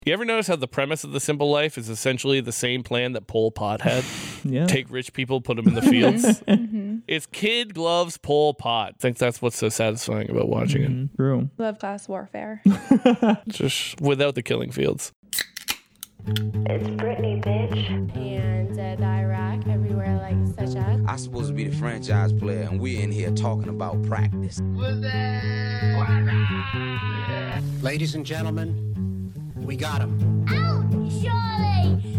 You ever notice how the premise of The Simple Life is essentially the same plan that Pol Pot had? Yeah. Take rich people, put them in the fields. It's kid gloves Pol Pot. I think that's what's so satisfying about watching it. True. Love class warfare. Just without the killing fields. It's Britney, bitch. And the Iraq, everywhere like such as. I'm supposed to be the franchise player, and we're in here talking about practice. Ladies and gentlemen, we got him. Out, Charlie!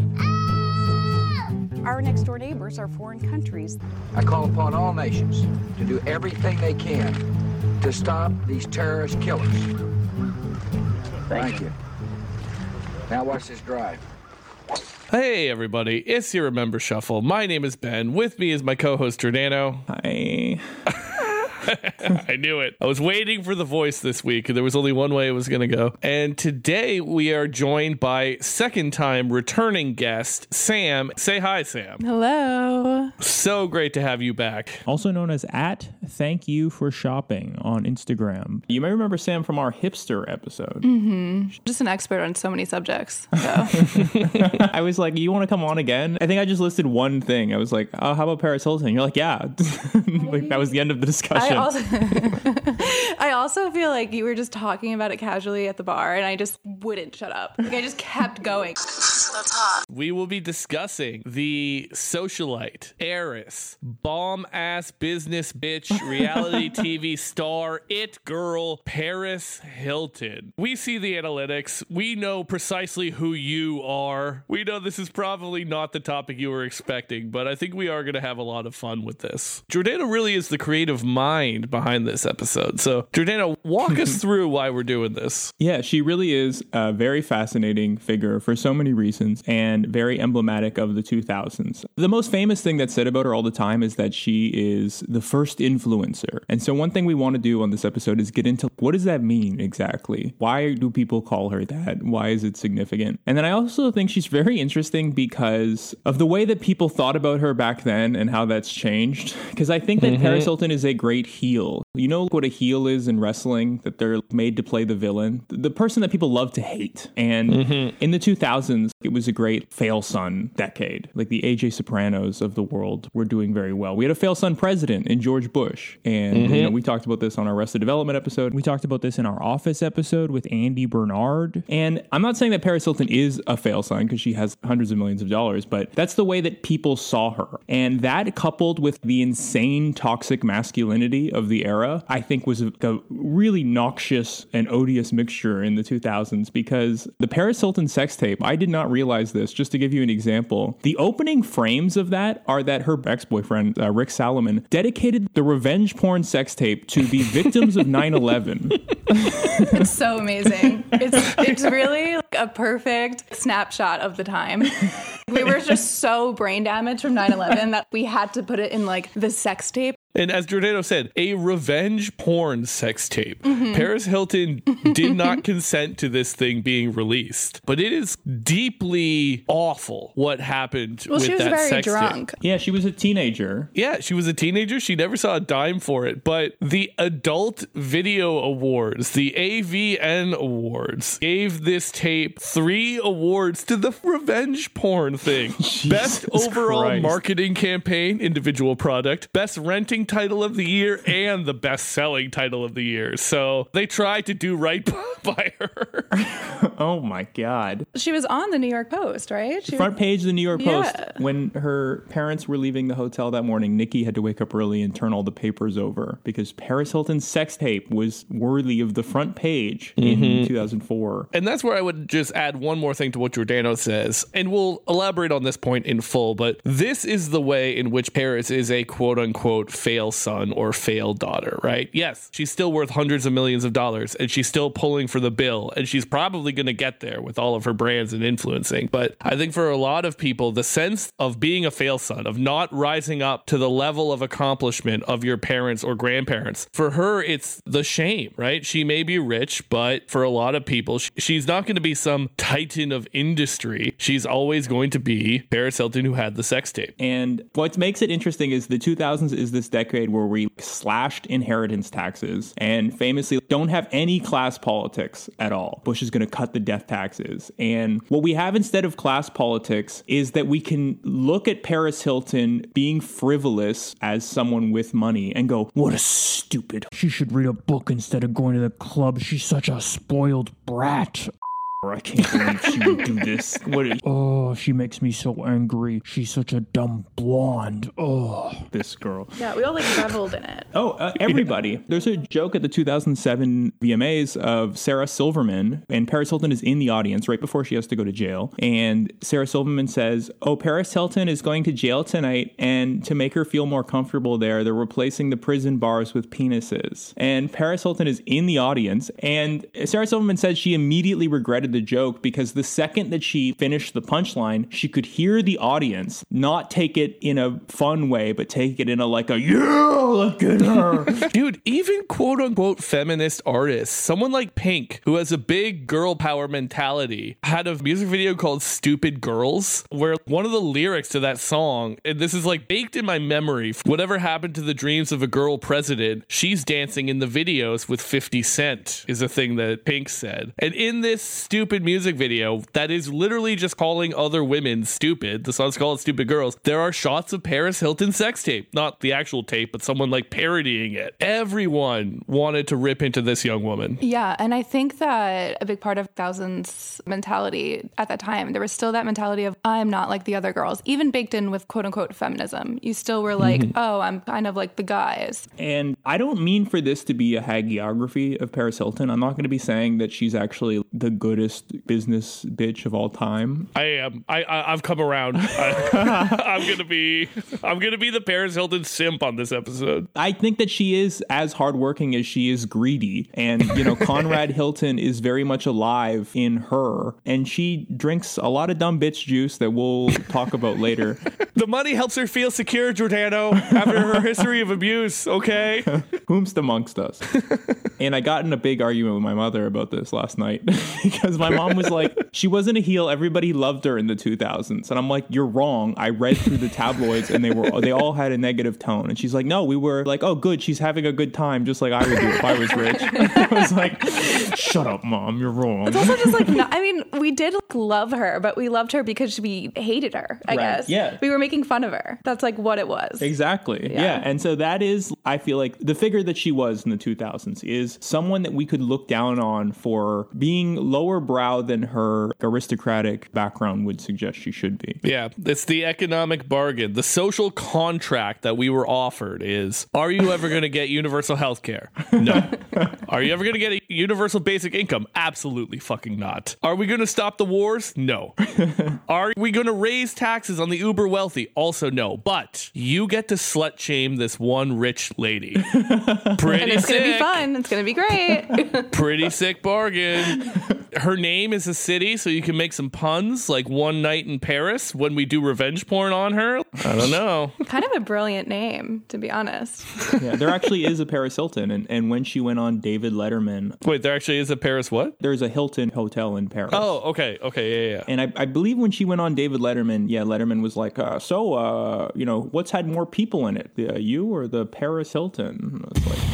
Out! Our next door neighbors are foreign countries. I call upon all nations to do everything they can to stop these terrorist killers. Thank you. Now watch this drive. Hey everybody, it's your Remember Shuffle. My name is Ben. With me is my co-host Giordano. Hi. I knew it. I was waiting for the voice this week. There was only one way it was going to go. And today we are joined by second-time returning guest, Sam. Say hi, Sam. Hello. So great to have you back. Also known as @Thank You for Shopping on Instagram. You may remember Sam from our hipster episode. Just an expert on so many subjects. So. I was like, you want to come on again? I think I just listed one thing. I was like, oh, how about Paris Hilton? You're like, yeah. Like, that was the end of the discussion. I also feel like you were just talking about it casually at the bar, and I just wouldn't shut up. Like, I just kept going. That's hot. We will be discussing the socialite, heiress, bomb-ass business bitch, reality TV star, it girl, Paris Hilton. We see the analytics. We know precisely who you are. We know this is probably not the topic you were expecting, but I think we are going to have a lot of fun with this. Giordano really is the creative mind behind this episode. So, Giordano, walk us through why we're doing this. Yeah, she really is a very fascinating figure for so many reasons and very emblematic of the 2000s. The most famous thing that's said about her all the time is that she is the first influencer. And so one thing we want to do on this episode is get into what does that mean exactly? Why do people call her that? Why is it significant? And then I also think she's very interesting because of the way that people thought about her back then and how that's changed. Because I think that Paris Hilton is a great heel. You know what a heel is in wrestling? That they're made to play the villain, the person that people love to hate. And in the 2000s, it was a great fail son decade. Like the AJ Sopranos of the world were doing very well. We had a fail son president in George Bush. And you know, we talked about this on our Arrested Development episode. We talked about this in our Office episode with Andy Bernard. And I'm not saying that Paris Hilton is a fail son because she has hundreds of millions of dollars, but that's the way that people saw her. And that coupled with the insane toxic masculinity of the era, I think was a really noxious and odious mixture in the 2000s because the Paris Hilton sex tape, I did not realize this. Just to give you an example, the opening frames of that are that her ex-boyfriend, Rick Salomon, dedicated the revenge porn sex tape to the victims of 9/11. It's so amazing. It's really like a perfect snapshot of the time. We were just so brain damaged from 9/11 that we had to put it in like the sex tape. And as Giordano said, a revenge porn sex tape. Paris Hilton did not consent to this thing being released, but it is deeply awful what happened with that sex tape. Well, she was very drunk. Yeah, she was a teenager. Yeah, she was a teenager. She never saw a dime for it. But the Adult Video Awards, the AVN Awards, gave this tape 3 awards to the revenge porn thing. Best overall marketing campaign, individual product, best renting title of the year, and the best-selling title of the year. So they tried to do right by her. Oh my God. She was on the New York Post, right? Front page of the New York Post. When her parents were leaving the hotel that morning, Nikki had to wake up early and turn all the papers over because Paris Hilton's sex tape was worthy of the front page in 2004. And that's where I would just add one more thing to what Giordano says, and we'll elaborate on this point in full, but this is the way in which Paris is a quote-unquote fail son or fail daughter, right? Yes, she's still worth hundreds of millions of dollars, and she's still pulling for the bill, and she's probably going to get there with all of her brands and influencing. But I think for a lot of people, the sense of being a fail son, of not rising up to the level of accomplishment of your parents or grandparents, for her, it's the shame, right? She may be rich, but for a lot of people, she's not going to be some titan of industry. She's always going to be Paris Hilton who had the sex tape. And what makes it interesting is the 2000s is this decade where we slashed inheritance taxes and famously don't have any class politics. politics at all. Bush is going to cut the death taxes. And what we have instead of class politics is that we can look at Paris Hilton being frivolous as someone with money and go, what a stupid. She should read a book instead of going to the club. She's such a spoiled brat. I can't believe she would do this. Oh, she makes me so angry. She's such a dumb blonde. Oh, this girl. Yeah, we all like reveled in it. Everybody. There's a joke at the 2007 VMAs of Sarah Silverman, and Paris Hilton is in the audience right before she has to go to jail. And Sarah Silverman says, Paris Hilton is going to jail tonight, and to make her feel more comfortable there, they're replacing the prison bars with penises. And Paris Hilton is in the audience, and Sarah Silverman said she immediately regretted the joke because the second that she finished the punchline, she could hear the audience not take it in a fun way, but take it in a yeah, look at her. Dude, even quote unquote feminist artists, someone like Pink, who has a big girl power mentality, had a music video called Stupid Girls, where one of the lyrics to that song, and this is like baked in my memory, whatever happened to the dreams of a girl president, she's dancing in the videos with 50 Cent, is a thing that Pink said. And in this stupid music video that is literally just calling other women stupid, the song's called Stupid Girls, there are shots of Paris Hilton's sex tape, not the actual tape, but someone like parodying it. Everyone wanted to rip into this young woman. Yeah, and I think that a big part of Thousands mentality at that time, there was still that mentality of I'm not like the other girls, even baked in with quote unquote feminism. You still were like, oh, I'm kind of like the guys. And I don't mean for this to be a hagiography of Paris Hilton. I'm not going to be saying that she's actually the goodest business bitch of all time. I am. I've come around. I'm gonna be the Paris Hilton simp on this episode. I think that she is as hardworking as she is greedy, and Conrad Hilton is very much alive in her, and she drinks a lot of dumb bitch juice that we'll talk about later. The money helps her feel secure, Giordano, after her history of abuse. Okay, whomst amongst us. And I got in a big argument with my mother about this last night because my mom was like, she wasn't a heel. Everybody loved her in the 2000s. And I'm like, you're wrong. I read through the tabloids and they all had a negative tone. And she's like, no, we were like, oh, good. She's having a good time, just like I would do if I was rich. I was like, shut up, Mom. You're wrong. It's also just like, we did love her, but we loved her because we hated her, I guess. Yeah. We were making fun of her. That's like what it was. Exactly. Yeah. And so that is, I feel like the figure that she was in the 2000s is someone that we could look down on for being lower brow than her aristocratic background would suggest she should be. Yeah, it's the economic bargain. The social contract that we were offered is, are you ever going to get universal health care? No. Are you ever going to get a universal basic income? Absolutely fucking not. Are we going to stop the wars? No. Are we going to raise taxes on the uber wealthy? Also no. But you get to slut shame this one rich lady. Pretty and it's sick. Going to be fun. It's going to be great. Pretty sick bargain. Her name is a city, so you can make some puns, like One Night in Paris when we do revenge porn on her. I don't know. Kind of a brilliant name, to be honest. Yeah, there actually is a Paris Hilton, and when she went on David Letterman... Wait, there actually is a Paris what? There's a Hilton hotel in Paris. Oh, okay, yeah. And I believe when she went on David Letterman, Letterman was like, what's had more people in it, you or the Paris Hilton? It's like...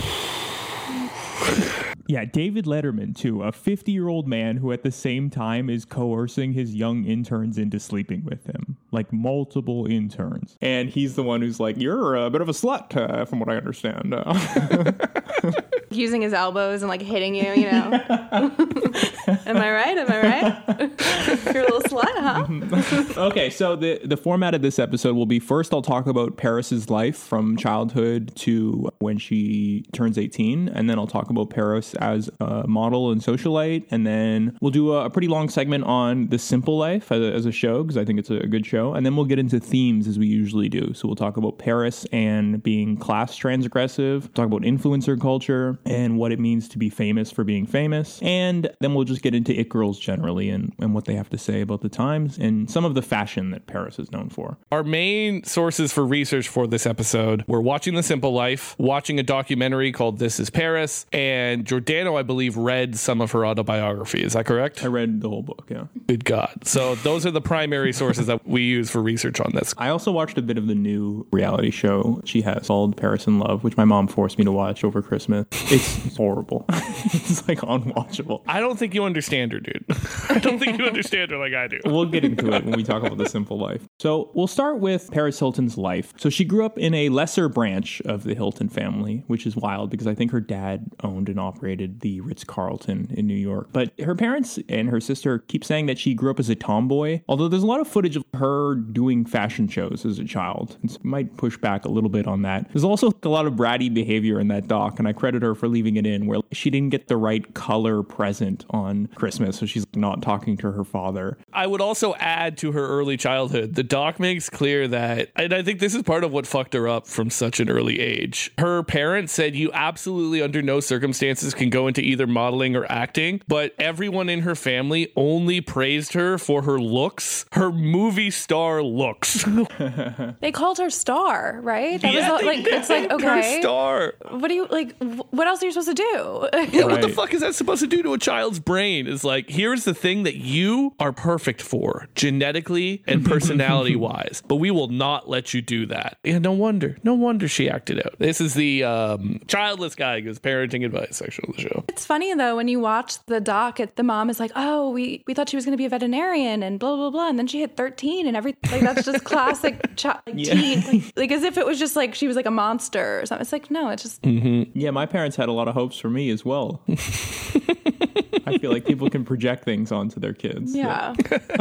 Yeah, David Letterman, too, a 50-year-old man who at the same time is coercing his young interns into sleeping with him. Like, multiple interns. And he's the one who's like, you're a bit of a slut, from what I understand. Using his elbows and, like, hitting you, Am I right? You're a little slut, huh? Okay, so the format of this episode will be, first I'll talk about Paris's life from childhood to when she turns 18, and then I'll talk about Paris as a model and socialite, and then we'll do a pretty long segment on The Simple Life as a show, because I think it's a good show, and then we'll get into themes as we usually do. So we'll talk about Paris and being class transgressive, talk about influencer culture, and what it means to be famous for being famous, and then we'll just get into it girls generally and what they have to say about the times and some of the fashion that Paris is known for. Our main sources for research for this episode were Watching the Simple Life, watching a documentary called This Is Paris, and Giordano, I believe, read some of her autobiography. Is that correct? I read the whole book, yeah. Good God. So those are the primary sources that we use for research on this. I also watched a bit of the new reality show she has called Paris in Love, which my mom forced me to watch over Christmas. It's horrible. It's like unwatchable. I don't think you understand her, dude. I don't think you understand her like I do. We'll get into it when we talk about The Simple Life. So we'll start with Paris Hilton's life. So she grew up in a lesser branch of the Hilton family, which is wild because I think her dad owned and operated the Ritz-Carlton in New York. But her parents and her sister keep saying that she grew up as a tomboy, although there's a lot of footage of her doing fashion shows as a child. And so I might push back a little bit on that. There's also a lot of bratty behavior in that doc, and I credit her for leaving it in, where she didn't get the right color present on Christmas, so she's not talking to her father. I would also add to her early childhood, the doc makes clear that, and I think this is part of what fucked her up from such an early age. Her parents said you absolutely under no circumstances can go into either modeling or acting, but everyone in her family only praised her for her looks, her movie star looks. They called her Star, right? That Yeah, was like, it's like, okay. Her star. What do you, like, what else are you supposed to do? Yeah, what the fuck is that supposed to do to a child's brain? It's like, here's the thing that you are perfect for, genetically and personality wise, but we will not let you do that. Yeah, no wonder she acted out. This is the childless guy gives parenting advice section of the show. It's funny though, when you watch the doc, the mom is like, oh, we thought she was going to be a veterinarian and blah, blah, blah. And then she hit 13 and everything. Like, that's just classic teen. Like as if it was just like she was like a monster or something. It's like, no, it's just. Mm-hmm. Yeah, my parents had a lot of hopes for me as well. I feel like people can project things onto their kids. Yeah.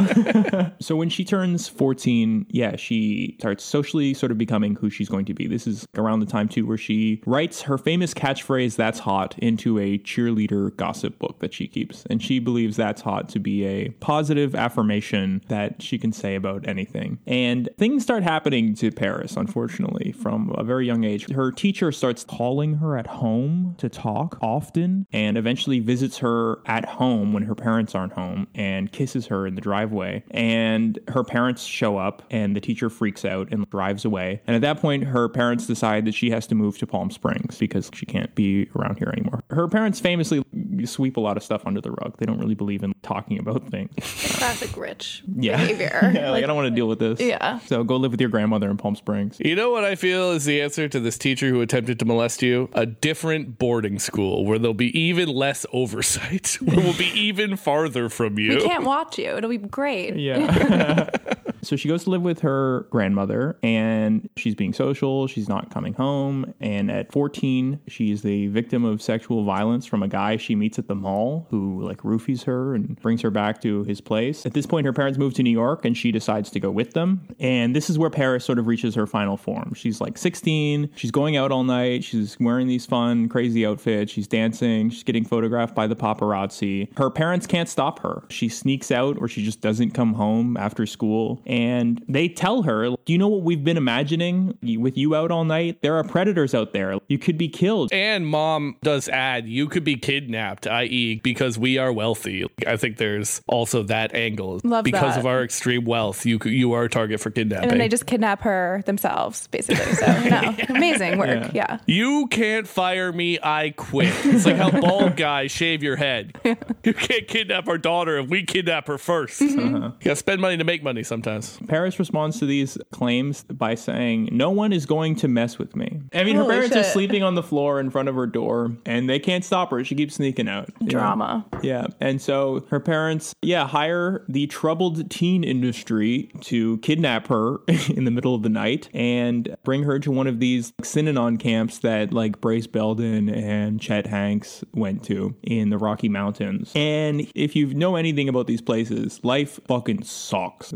So when she turns 14, she starts socially sort of becoming who she's going to be. This is around the time, too, where she writes her famous catchphrase, "That's hot," into a cheerleader gossip book that she keeps. And she believes that's hot to be a positive affirmation that she can say about anything. And things start happening to Paris, unfortunately, from a very young age. Her teacher starts calling her at home to talk often and eventually visits her at home when her parents aren't home and kisses her in the driveway. And her parents show up and the teacher freaks out and drives away. And at that point, her parents decide that she has to move to Palm Springs because she can't be around here anymore. Her parents famously sweep a lot of stuff under the rug. They don't really believe in talking about things. Classic rich behavior. Yeah, like I don't want to deal with this. Yeah. So go live with your grandmother in Palm Springs. You know what I feel is the answer to this teacher who attempted to molest you? A different boarding school where there'll be even less oversight, where we'll be even farther from you. We can't watch you. It'll be great. Yeah. So she goes to live with her grandmother and she's being social. She's not coming home. And at 14, she's the victim of sexual violence from a guy she meets at the mall who like roofies her and brings her back to his place. At this point, her parents move to New York and she decides to go with them. And this is where Paris sort of reaches her final form. She's like 16. She's going out all night. She's wearing these fun, crazy outfits. She's dancing. She's getting photographed by the paparazzi. Her parents can't stop her. She sneaks out or she just doesn't come home after school. And they tell her, do you know what we've been imagining with you out all night? There are predators out there. You could be killed. And mom does add, you could be kidnapped, i.e. because we are wealthy. I think there's also that angle. Love because that. of our extreme wealth, you are a target for kidnapping. And then they just kidnap her themselves, basically. So, amazing work. Yeah. You can't fire me, I quit. It's like how bald guys shave your head. You can't kidnap our daughter if we kidnap her first. You gotta spend money to make money sometimes. Paris responds to these claims by saying, no one is going to mess with me. I mean, her parents are sleeping on the floor in front of her door and they can't stop her. She keeps sneaking out. Drama. Yeah. And so her parents, hire the troubled teen industry to kidnap her in the middle of the night and bring her to one of these Synanon camps that like Brace Belden and Chet Hanks went to in the Rocky Mountains. And if you know anything about these places, life fucking sucks there.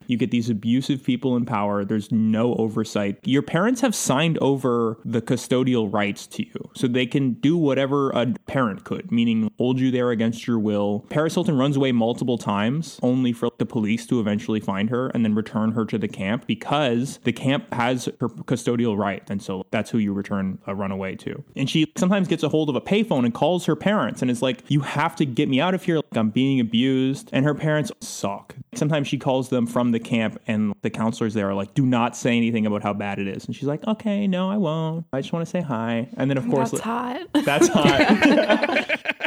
You get these abusive people in power. There's no oversight. Your parents have signed over the custodial rights to you, so they can do whatever a parent could, meaning hold you there against your will. Paris Hilton runs away multiple times, only for the police to eventually find her and then return her to the camp, because the camp has her custodial right, and so that's who you return a runaway to. And she sometimes gets a hold of a payphone and calls her parents and is like, you have to get me out of here, like, I'm being abused. And her parents suck. Sometimes she calls them from the camp and the counselors there are like, do not say anything about how bad it is. And she's like, okay, no, I won't. I just want to say hi. And then of course, That's hot. That's hot.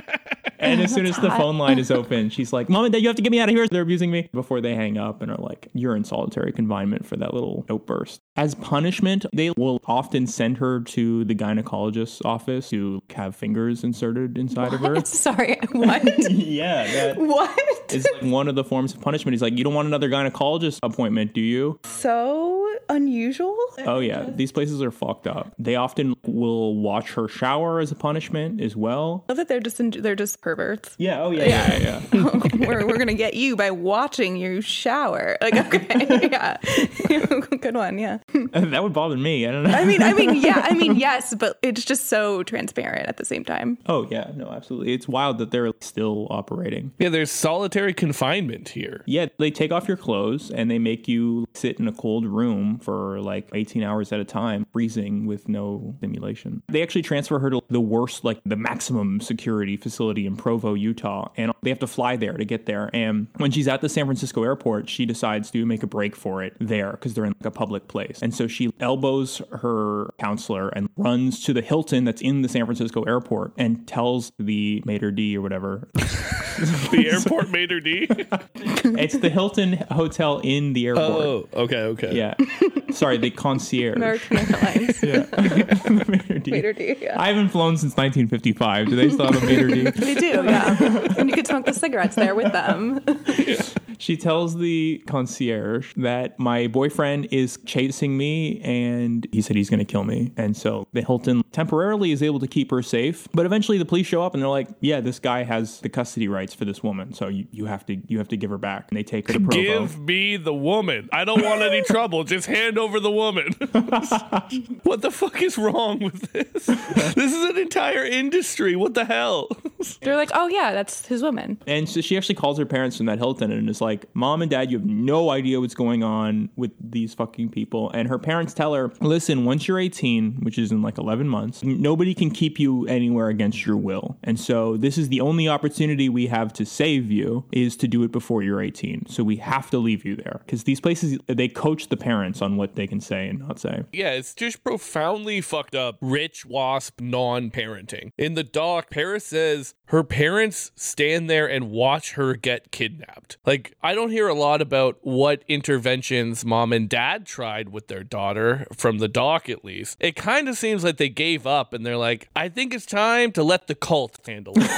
And as soon as the phone line is open, she's like, Mom and Dad, you have to get me out of here. They're abusing me. Before they hang up and are like, you're in solitary confinement for that little outburst. As punishment, they will often send her to the gynecologist's office to have fingers inserted inside of her. Sorry, what? Yeah. What? It's like one of the forms of punishment. He's like, you don't want another gynecologist appointment, do you? So unusual. Oh, yeah. These places are fucked up. They often will watch her shower as a punishment as well. I love that they're just perverts. Yeah. Oh, yeah. we're gonna get you by watching you shower. Like, okay, yeah, good one, yeah. That would bother me. I don't know. I mean, yes, but it's just so transparent at the same time. Oh, yeah, no, absolutely. It's wild that they're still operating. Yeah, there's solitary confinement here. Yeah, they take off your clothes and they make you sit in a cold room for like 18 hours at a time, freezing with no stimulation. They actually transfer her to the worst, like the maximum security facility in Provo, Utah, and they have to fly there to get there. And when she's at the San Francisco airport, she decides to make a break for it there because they're in like a public place. And so she elbows her counselor and runs to the Hilton that's in the San Francisco airport and tells the maitre d' or whatever. The airport maitre d'? It's the Hilton hotel in the airport. Oh, okay. Yeah. Sorry, the concierge. American Airlines. Yeah. Maitre d', yeah. I haven't flown since 1955. Do they still have a maitre d'? They do, yeah. And you could smoke the cigarettes there with them. She tells the concierge that my boyfriend is chasing me and he said he's going to kill me. And so the Hilton temporarily is able to keep her safe. But eventually the police show up and they're like, yeah, this guy has the custody rights for this woman. So you have to give her back. And they take her to Provo. Give me the woman. I don't want any trouble. Just hand over the woman. What the fuck is wrong with this? This is an entire industry. What the hell? They're like, oh yeah, that's his woman. And so she actually calls her parents from that Hilton and is like, Mom and Dad, you have no idea what's going on with these fucking people. And her parents tell her, listen, once you're 18, which is in like 11 months, nobody can keep you anywhere against your will. And so this is the only opportunity we have to save you is to do it before you're 18. So we have to leave you there because these places, they coach the parents on what they can say and not say. Yeah, it's just profoundly fucked up rich wasp non-parenting. In the doc, Paris says her parents stand there and watch her get kidnapped. Like, I don't hear a lot about what interventions mom and dad tried with their daughter, from the doc at least. It kind of seems like they gave up and they're like, I think it's time to let the cult handle it.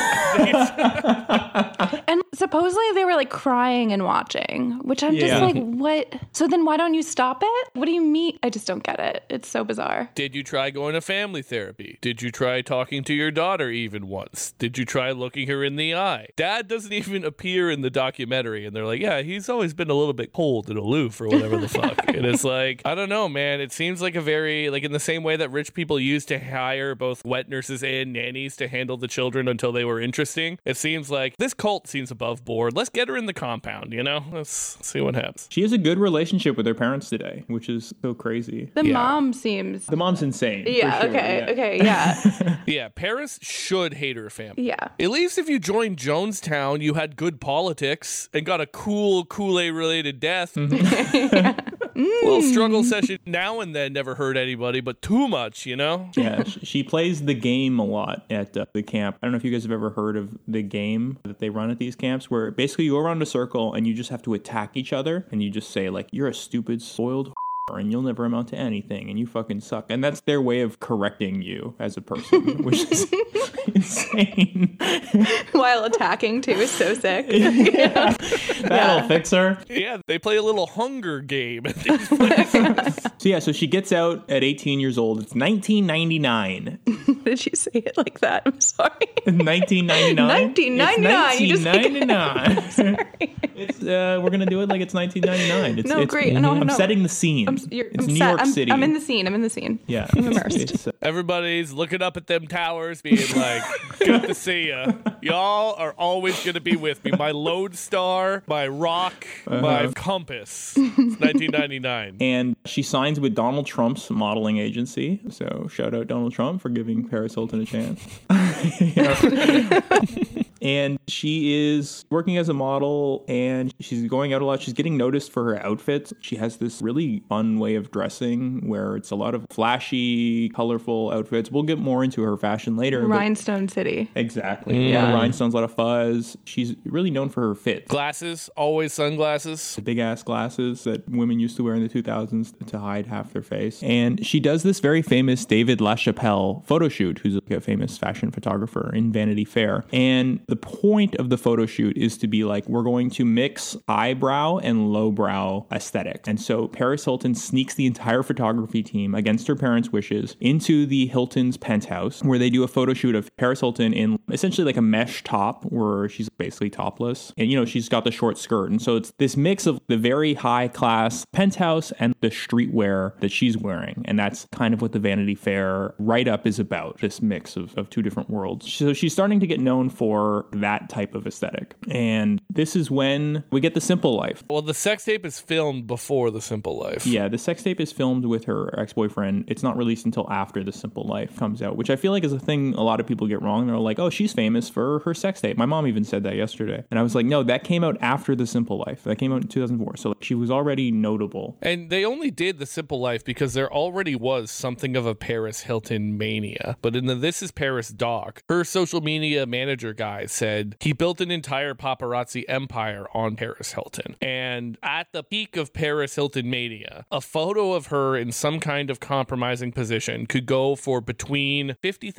And supposedly they were like crying and watching, which I'm just like, what? So then why don't you stop it? What do you mean? I just don't get it. It's so bizarre. Did you try going to family therapy? Did you try talking to your daughter even once? Did you try looking her in the eye? Dad doesn't even appear in the documentary and they're like, yeah, he's always been a little bit cold and aloof or whatever the fuck. And it's like, I don't know, man. It seems like a very, like in the same way that rich people used to hire both wet nurses and nannies to handle the children until they were interesting. It seems like this cult seems above board. Let's get her in the compound, you know? Let's see what happens. She has a good relationship with her parents today, which is so crazy. The mom seems... The mom's insane. Yeah, sure. okay, yeah. Yeah, Paris should hate her family. Yeah. At least if you joined Jonestown, you had good politics and got a cool Kool-Aid related death. Little struggle session now and then never hurt anybody, but too much, you know? Yeah, she plays the game a lot at the camp. I don't know if you guys have ever heard of the game that they run at these camps, where basically you go around a circle and you just have to attack each other, and you just say, like, you're a stupid, spoiled and you'll never amount to anything, and you fucking suck. And that's their way of correcting you as a person, which is insane. While attacking too is so sick. That'll fix her. Yeah, they play a little Hunger Game at these places. So she gets out at 18 years old. It's 1999. Did you say it like that? I'm sorry. 1999? 1999. You just 1999. Sorry. It's, we're going to do it like it's 1999. It's, great. No, I'm setting the scene. It's New York City. I'm in the scene. Yeah. I'm immersed. Everybody's looking up at them towers being like, good to see ya. Y'all are always going to be with me. My lodestar, my rock, my compass. It's 1999. And she signs with Donald Trump's modeling agency. So shout out Donald Trump for giving Paris Hilton a chance. And she is working as a model and she's going out a lot. She's getting noticed for her outfits. She has this really fun way of dressing where it's a lot of flashy, colorful outfits. We'll get more into her fashion later. Rhinestone City. Exactly. Yeah. Rhinestones, a lot of fuzz. She's really known for her fit. Glasses, always sunglasses. The big ass glasses that women used to wear in the 2000s to hide half their face. And she does this very famous David LaChapelle photo shoot, who's a famous fashion photographer in Vanity Fair. And the point of the photo shoot is to be like, we're going to mix highbrow and lowbrow aesthetic. And so Paris Hilton sneaks the entire photography team against her parents' wishes into the Hilton's penthouse where they do a photo shoot of Paris Hilton in essentially like a mesh top where she's basically topless. And, you know, she's got the short skirt. And so it's this mix of the very high class penthouse and the streetwear that she's wearing. And that's kind of what the Vanity Fair write-up is about, this mix of two different worlds. So she's starting to get known for that type of aesthetic. And this is when we get The Simple Life. Well, the sex tape is filmed before The Simple Life. Yeah, the sex tape is filmed with her ex-boyfriend. It's not released until after The Simple Life comes out, which I feel like is a thing a lot of people get wrong. They're like, oh, she's famous for her sex tape. My mom even said that yesterday. And I was like, no, that came out after The Simple Life. That came out in 2004. So she was already notable. And they only did The Simple Life because there already was something of a Paris Hilton mania. But in the This Is Paris doc, her social media manager guy said he built an entire paparazzi empire on Paris Hilton. And at the peak of Paris Hilton mania, a photo of her in some kind of compromising position could go for between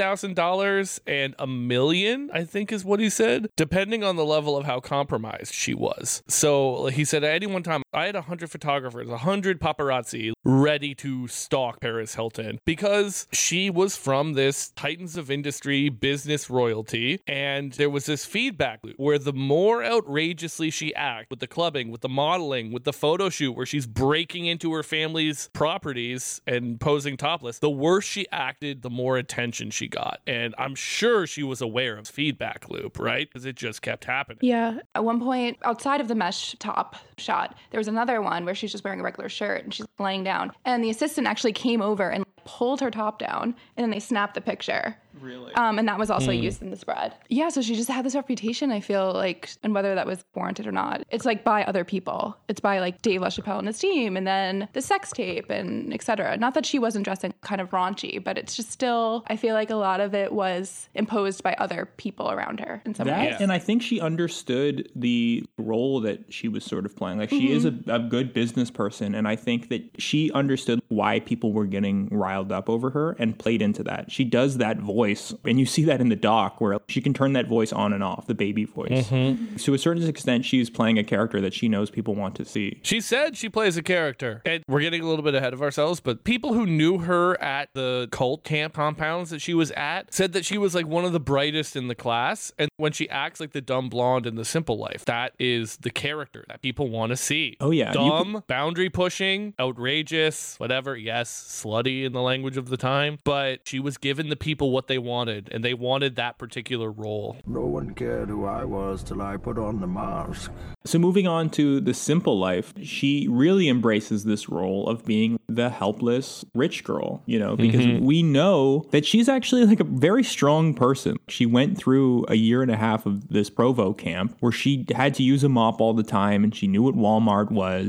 $50,000 and $1 million, I think is what he said, depending on the level of how compromised she was. So he said at any one time, I had 100 photographers, 100 paparazzi ready to stalk Paris Hilton because she was from this titans of industry business royalty. And there was this feedback loop where the more outrageously she acted with the clubbing, with the modeling, with the photo shoot where she's breaking into her family's properties and posing topless, the worse she acted, the more attention she got. And I'm sure she was aware of feedback loop, right? Because it just kept happening. Yeah. At one point, outside of the mesh top shot, there was another one where she's just wearing a regular shirt and she's laying down. And the assistant actually came over and pulled her top down, and then they snapped the picture. Really? And that was also used in the spread. Yeah, so she just had this reputation, I feel like, and whether that was warranted or not, it's like by other people. It's by like Dave LaChapelle and his team, and then the sex tape and et cetera. Not that she wasn't dressing kind of raunchy, but it's just still, I feel like a lot of it was imposed by other people around her in some ways. And I think she understood the role that she was sort of playing. Like she is a good business person, and I think that she understood why people were getting riled up over her and played into that. She does that voice, and you see that in the doc where she can turn that voice on and off, the baby voice. To a certain extent, she's playing a character that she knows people want to see. She said she plays a character, and we're getting a little bit ahead of ourselves, but people who knew her at the cult camp compounds that she was at said that she was like one of the brightest in the class. And when she acts like the dumb blonde in The Simple Life, that is the character that people want to see. Oh yeah. Dumb, boundary pushing, outrageous, whatever. Yes, slutty in the language of the time, but she was giving the people what they wanted, and they wanted that particular role. No one cared who I was till I put on the mask. So moving on to The Simple Life, she really embraces this role of being the helpless rich girl, you know, because we know that she's actually like a very strong person. She went through a year and a half of this Provo camp where she had to use a mop all the time and she knew what Walmart was. And then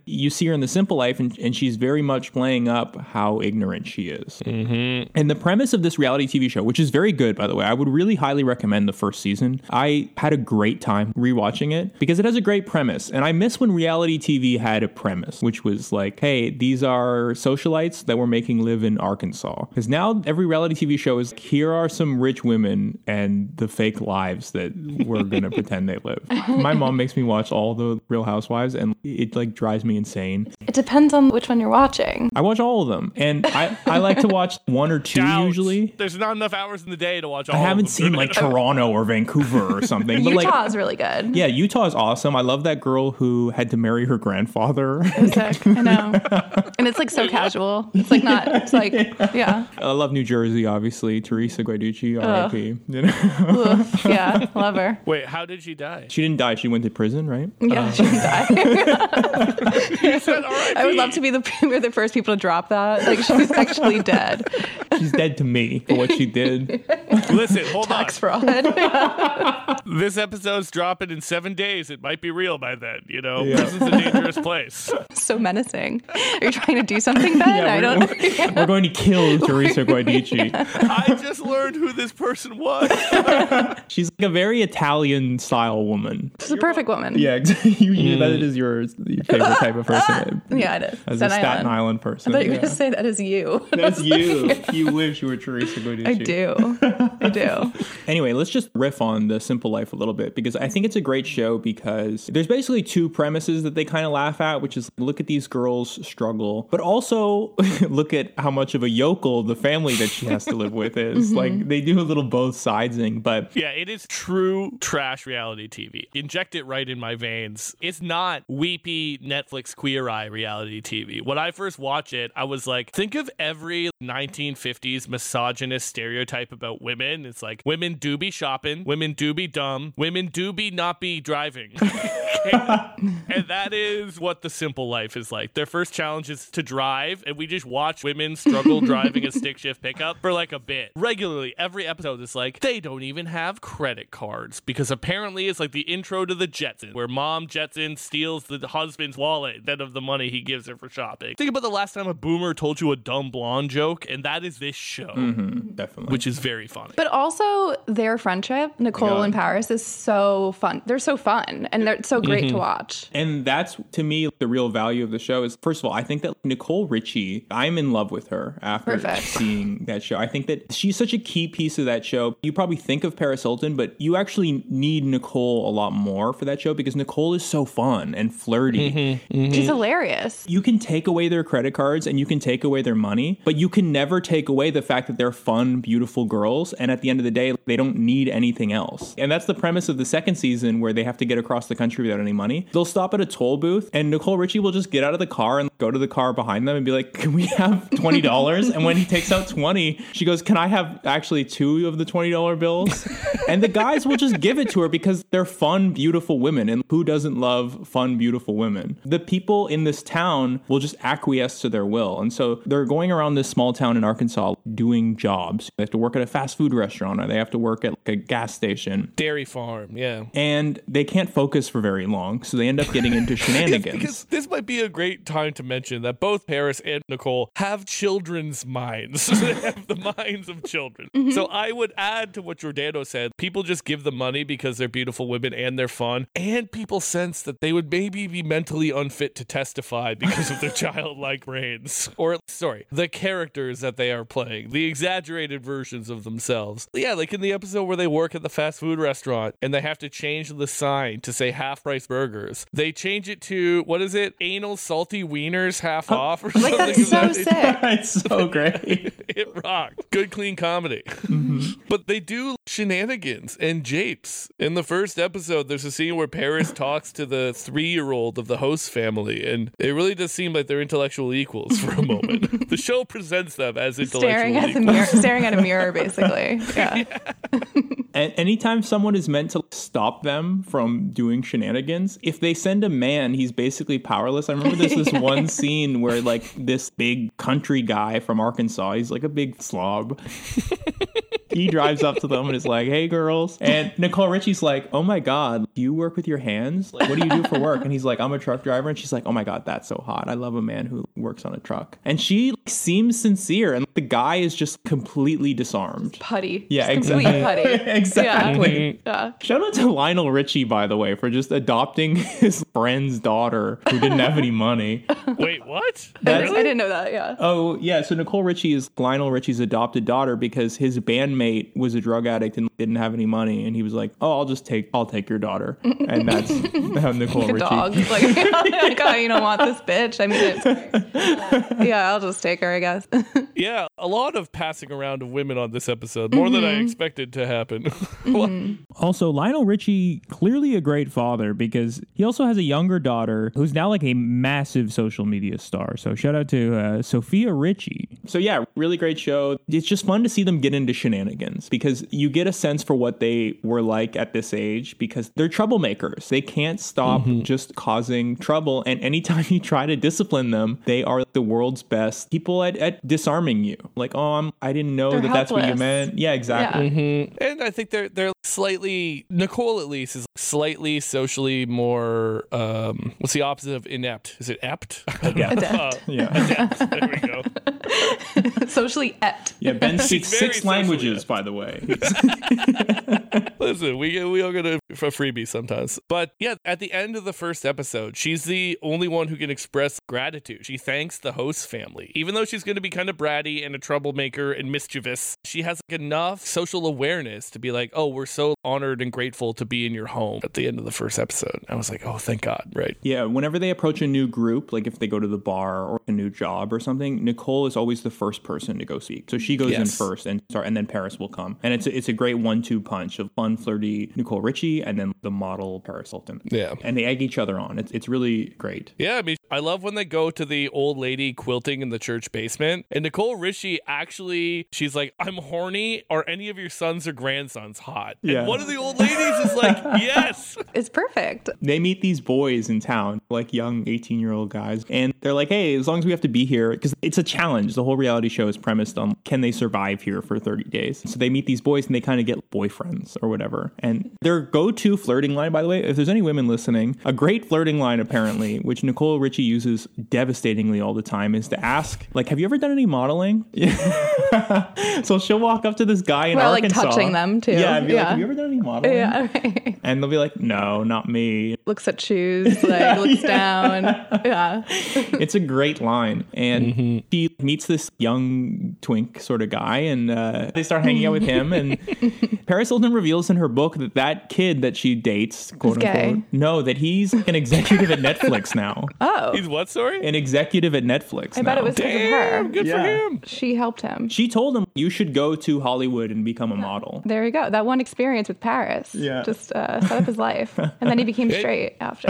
you see her in The Simple Life, and she's very much playing up how ignorant she is. Mm-hmm. And the premise of this reality TV show, which is very good, by the way, I would really highly recommend the first season. I had a great time rewatching it because it has a great premise. And I miss when reality TV had a premise, which was like, hey, these are socialites that we're making live in Arkansas. Because now every reality TV show is, here are some rich women and the fake lives that we're going to pretend they live. My mom makes me watch all the Real Housewives, and it like drives me insane. It depends on which one you're watching. I watch all of them, and I like to watch one or two usually. There's not enough hours in the day to watch all I haven't of them. seen like Toronto or Vancouver or something. But Utah like, is really good. Yeah, Utah is awesome. I love that girl who had to marry her grandfather. Sick. I know. And it's like so casual. It's like not, it's like, yeah. I love New Jersey, obviously. Teresa Guiducci, R.I.P. You know? Oof, yeah, love her. Wait, how did she die? She didn't die. She went to prison, right? Yeah, she didn't die. You said R.I.P. I would love to be we're the first people to drop that. Like, she's actually dead. She's dead to me for what she did. Listen, hold Tax on. fraud. This episode's dropping in 7 days. It might be real by then, you know? Yeah. This is a dangerous place. So menacing. Are you trying to do something, Ben? Yeah, I don't know. We're going to kill Teresa Guiducci. I just learned who this person was. She's like a very Italian-style woman. She's a perfect woman. Yeah, that is your favorite type of person. Yeah, it is. As a Staten Island person. I thought you were going to say that is you. That's you. You wish you were Teresa Guiducci. I do. Anyway, let's just riff on The Simple Life a little bit, because I think it's a great show because there's basically two premises that they kind of laugh at, which is look at these girls struggle, but also look at how much of a yokel the family that she has to live with is. Mm-hmm. Like, they do a little both sidesing, but yeah, it is true trash reality TV. Inject it right in my veins. It's not weepy Netflix Queer Eye reality TV. When I first watched it, I was like, think of every 1950s misogynist stereotype about women. It's like, women do be shopping, women do be dumb, women do be not be driving. And that is what The Simple Life is like. Their first challenge is to drive, and we just watch women struggle driving a stick shift pickup for like a bit. Regularly, every episode is like, they don't even have credit cards, because apparently it's like the intro to the Jetsons, where mom Jetson steals the husband's wallet instead of the money he gives her for shopping. Think about the last time a boomer told you a dumb blonde joke, and that is this show. Mm-hmm, definitely. Which is very funny. But also, their friendship, Nicole and Paris, is so fun. They're so fun, and they're so great to watch. And that's, to me, the real value of the show is, first of all, I think that Nicole Richie, I'm in love with her after seeing that show. I think that she's such a key piece of that show. You probably think of Paris Hilton, but you actually need Nicole a lot more for that show, because Nicole is so fun and flirty. Mm-hmm. Mm-hmm. She's hilarious. You can take away their credit cards and you can take away their money, but you can never take away the fact that they're fun, beautiful girls. And at the end of the day, they don't need anything else. And that's the premise of the second season, where they have to get across the country without any money. They'll stop at a toll booth, and Nicole Richie will just get out of the car and go to the car behind them and be like, can we have $20? And when he takes out 20, she goes, can I have actually 2 of the $20 bills? And the guys will just give it to her because they're fun, beautiful women. And who doesn't love fun, beautiful women? The people in this town will just acquiesce to their will. And so they're going around this small town in Arkansas doing jobs. They have to work at a fast food restaurant, or they have to work at like a gas station. Dairy farm, yeah. And they can't focus for very long, so they end up getting into shenanigans. Because this might be a great time to mention that both Paris and Nicole have children's minds. They have the minds of children. Mm-hmm. So I would add to what Giordano said, people just give them money because they're beautiful women and they're fun, and people sense that they would maybe be mentally unfit to testify because of their childlike brains. Or, sorry, the characters that they are playing, the exaggerated versions of themselves. Yeah, like in the episode where they work at the fast food restaurant and they have to change the sign to say half-price burgers. They change it to, what is it? Anal salty wieners half off or something. Like, that's so sick. It's so great. It rocked. Good, clean comedy. Mm-hmm. But they do shenanigans and japes. In the first episode, there's a scene where Paris talks to the 3-year-old of the host family, and it really does seem like they're intellectual equals for a moment. The show presents them as intellectual equals. Staring at a mirror, basically. Yeah. And anytime someone is meant to stop them from doing shenanigans, if they send a man, he's basically powerless. I remember there's this one scene where like this big country guy from Arkansas, he's like a big slob. He drives up to them and is like, hey, girls. And Nicole Richie's like, oh my God, do you work with your hands? Like, what do you do for work? And he's like, I'm a truck driver. And she's like, oh my God, that's so hot. I love a man who works on a truck. And she seems sincere. And the guy is just completely disarmed. Putty. Yeah, just exactly. Complete putty. Exactly. Yeah. Shout out to Lionel Richie, by the way, for just adopting his friend's daughter who didn't have any money. Wait, what? I didn't know that, yeah. Oh, yeah. So Nicole Richie is Lionel Richie's adopted daughter because his bandmate was a drug addict and didn't have any money. And he was like, oh, I'll take your daughter. And that's Nicole Richie. Dog. Like, oh, you don't want this bitch? I mean, yeah, I'll just take her, I guess. Yeah, a lot of passing around of women on this episode, more than I expected to happen. Also, Lionel Richie, clearly a great father because he also has a younger daughter who's now like a massive social media star. So shout out to Sophia Richie. So yeah, really great show. It's just fun to see them get into shenanigans because you get a sense for what they were like at this age because they're troublemakers. They can't stop just causing trouble. And anytime you try to discipline them, they are the world's best people at disarming you. Like, oh, I didn't know that's what you meant. Yeah, exactly. Yeah. And I think they're slightly, Nicole at least is slightly socially more, what's the opposite of inept? Is it apt? Adept. Adept. There we go. Socially apt. Yeah, Ben speaks 6 languages, by the way. Listen, we all get a freebie sometimes. But yeah, at the end of the first episode, she's the only one who can express gratitude. She thanks the host family. Even though she's going to be kind of bratty and a troublemaker and mischievous, she has enough social awareness to be like, oh, we're so honored and grateful to be in your home at the end of the first episode. I was like, oh, thank God, right? Yeah, whenever they approach a new group, like if they go to the bar or a new job or something, Nicole is always the first person to go speak. So she goes in first and then Paris will come. And it's a great 1-2 punch of fun, flirty Nicole Richie and then the model Paris Hilton. Yeah. And they egg each other on. It's really great. Yeah, I mean, I love when they go to the old lady quilting in the church basement. And Nicole Richie actually, she's like, I'm horny. Are any of your sons or grandsons hot? Yeah. And one of the old ladies is like, yes. It's perfect. They meet these boys in town, like young 18-year-old guys. And they're like, hey, as long as we have to be here, because it's a challenge. The whole reality show is premised on, can they survive here for 30 days? So they meet these boys and they kind of get boyfriends or whatever. And their go-to flirting line, by the way, if there's any women listening, a great flirting line apparently, which Nicole Richie uses devastatingly all the time, is to ask, like, have you ever done any modeling? So she'll walk up to this guy in Arkansas. Like touching them too. Yeah, and be like, have you ever done any modeling? Yeah, right. And they'll be like, no, not me. Looks at shoes, like looks down. Yeah. It's a great line. And he meets this young twink sort of guy and they start hanging out with him. And Paris Hilton reveals in her book that kid that she dates, quote unquote, no, that he's an executive at Netflix now. Oh. He's what, sorry? An executive at Netflix I bet it was because of her. Good for him. She helped him. She told him, you should go to Hollywood and become a model. There you go. That one experience with Paris just set up his life. And then he became straight after.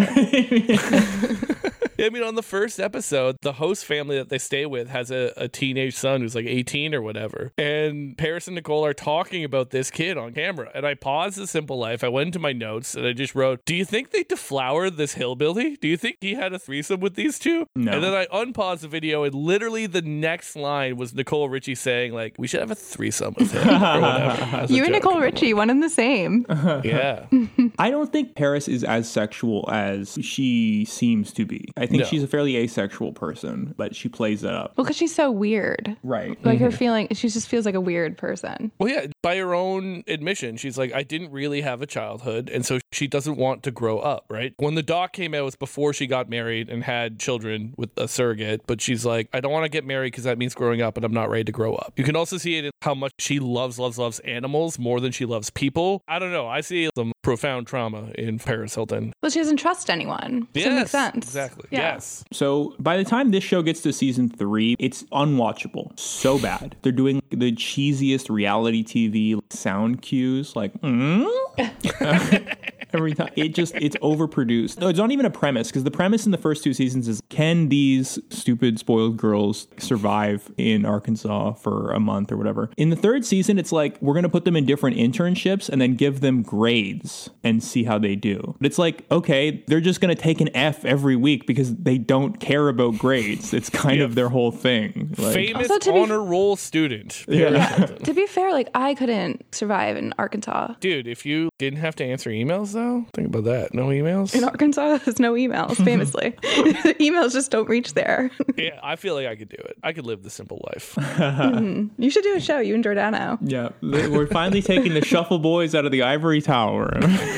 I mean, on the first episode, the host family that they stay with has a teenage son who's like 18 or whatever. And Paris and Nicole are talking about this kid on camera. And I paused The Simple Life. I went into my notes and I just wrote, do you think they deflowered this hillbilly? Do you think he had a threesome with these two? No. And then I unpaused the video and literally the next line was Nicole Richie saying, like, we should have a threesome with him or whatever. You and Nicole Richie, one and the same. Yeah. I don't think Paris is as sexual as she seems to be. I think she's a fairly asexual person, but she plays it up. Well, because she's so weird. Right. Like her feeling, she just feels like a weird person. Well, yeah, by her own admission, she's like, I didn't really have a childhood. And so she doesn't want to grow up, right? When the doc came out, it was before she got married and had children with a surrogate. But she's like, I don't want to get married because that means growing up and I'm not ready to grow up. You can also see it in how much she loves animals more than she loves people. I don't know. I see some profound trauma in Paris Hilton. Well, she doesn't trust anyone. So it makes sense. Exactly. Yeah. Yes. So by the time this show gets to season 3, it's unwatchable. So bad. They're doing the cheesiest reality TV sound cues, like, every time. It's overproduced. No, it's not even a premise, because the premise in the first 2 seasons is, can these stupid spoiled girls survive in Arkansas for a month or whatever? In the 3rd season, it's like, we're going to put them in different internships and then give them grades and see how they do. But it's like, okay, they're just going to take an F every week because they don't care about grades. It's kind of their whole thing. Like, famous honor roll student. To be fair, like, I couldn't survive in Arkansas. Dude, if you didn't have to answer emails, though, think about that. No emails? In Arkansas, there's no emails, famously. Emails just don't reach there. Yeah, I feel like I could do it. I could live the simple life. You should do a show, you and Giordano. Yeah, we're finally taking the Shuffle Boys out of the ivory tower.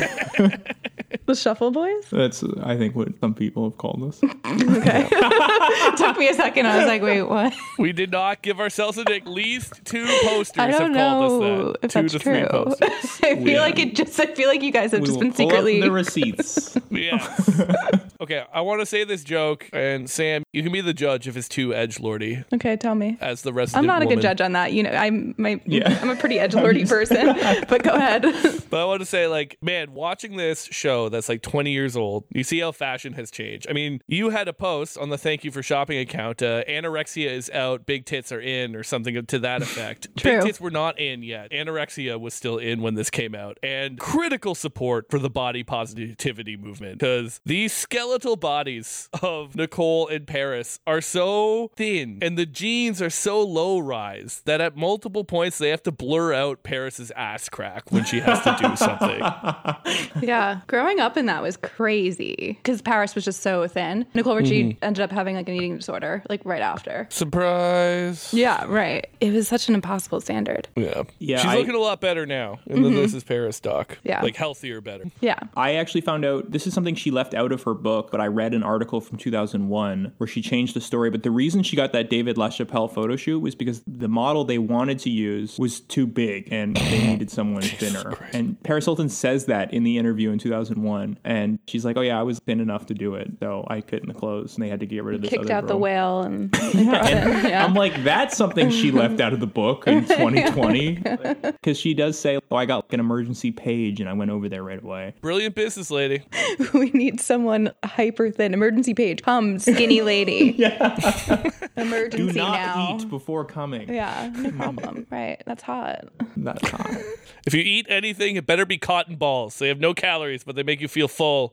The Shuffle Boys? That's, I think, what some people have called us. Okay. It took me a second. I was like, wait, what? We did not give ourselves at least 2 posters I don't have called know us that. if 2 that's to true. 3 posters. I feel like you guys have just been secretly... the receipts. Yes. Okay, I want to say this joke, and Sam, you can be the judge if it's too edgelordy. Okay, tell me. As the resident I'm not woman. a good judge on that. You know, I'm a pretty edgelordy person, but go ahead. But I want to say, like, man, watching this show that's like 20 years old, you see how fashion has changed. I mean, you had a post on the Thank You for Shopping account, anorexia is out, big tits are in, or something to that effect. True. Big tits were not in yet. Anorexia was still in when this came out. And critical support for the body positivity movement, because these skeletal bodies of Nicole and Paris are so thin, and the jeans are so low rise that at multiple points they have to blur out Paris's ass crack when she has to do something. Yeah, growing up in that was crazy because Paris was just so thin. Nicole Richie ended up having like an eating disorder like right after. Surprise. Yeah, right. It was such an impossible standard. Yeah. Yeah, She's looking a lot better now in the This Is Paris doc. Yeah. Like healthier, better. Yeah. I actually found out, this is something she left out of her book, but I read an article from 2001 where she changed the story. But the reason she got that David LaChapelle photo shoot was because the model they wanted to use was too big and they needed someone thinner. Christ. And Paris Hilton says that in the interview in 2001. And she's like, oh yeah, I was thin enough to do it. So I fit in the clothes and they had to get rid of this Kicked other out the girl. whale and Yeah. I'm like, that's something she left out of the book in 2020. Because she does say, oh, I got like an emergency page and I went over there right away. Brilliant business lady. we need someone hyper thin. Emergency page. Come, skinny lady. Emergency Do not now. eat before coming. Yeah, no problem. Right. That's hot. That's hot. If you eat anything, it better be cotton balls. They have no calories, but they make you feel full.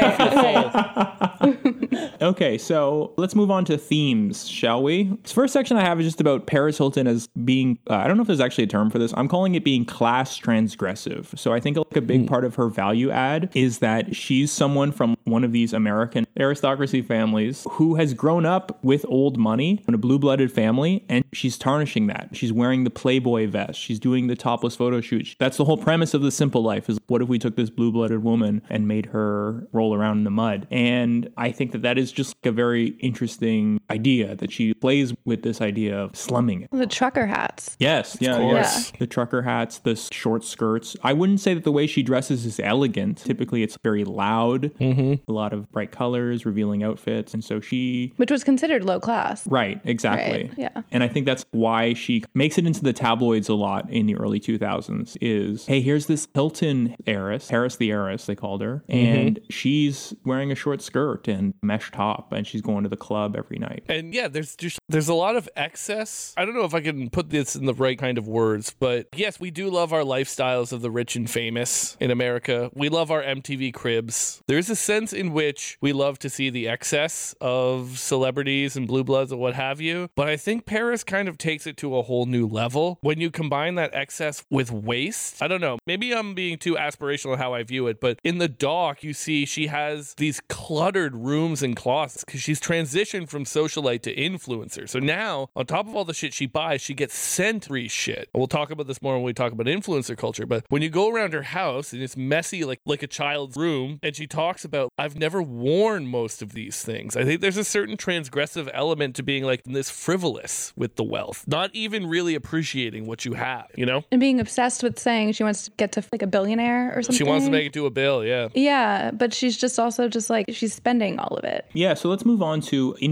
Okay, so let's move on to themes, shall we? This first section I have is just about Paris Hilton as being, I don't know if there's actually a term for this. I'm calling it being class transgressive. So I think like a big part of her value add is that she's someone from one of these American aristocracy families who has grown up with old money in a blue-blooded family, and she's tarnishing that. She's wearing the Playboy vest. She's doing the topless photo shoot. That's the whole premise of The Simple Life, is what if we took this blue-blooded woman and made her roll around in the mud? And I think that is just a very interesting idea, that she plays with this idea of slumming it. The trucker hats. Yes, yeah, Of course. yeah. The trucker hats, the short skirts. I wouldn't say that the way she dresses is elegant. Typically, it's very loud, a lot of bright colors, revealing outfits. And so she... Which was considered low class. Right, exactly. Right, yeah. And I think that's why she makes it into the tabloids a lot in the early 2000s is, hey, here's this Hilton heiress, Paris the heiress, they called her, and she's wearing a short skirt and mesh top, and she's going to the club every night. And yeah, there's a lot of excess. I don't know if I can put this in the right kind of words, but yes, we do love our lifestyles of the rich and famous in America. We love our MTV cribs. There's a sense in which we love to see the excess of celebrities and blue bloods and what have you. But I think Paris kind of takes it to a whole new level when you combine that excess with waste. I don't know. Maybe I'm being too aspirational in how I view it, but in the doc, you see she has these cluttered rooms and closets because she's transitioned from socialite to influencer. So now, on top of all the shit she buys, she gets sent free shit. We'll talk about this more when we talk about influencer culture, but when you go around her house and it's messy like a child's room, and she talks about, I've never worn most of these things. I think there's a certain transgressive element to being like this frivolous with the wealth, not even really appreciating what you have, you know? And being obsessed with saying she wants to get to like a billionaire or something. She wants to make it to a bill, yeah. Yeah, but she's just also just like, she's spending all of it. Yeah, so let's move on to influencer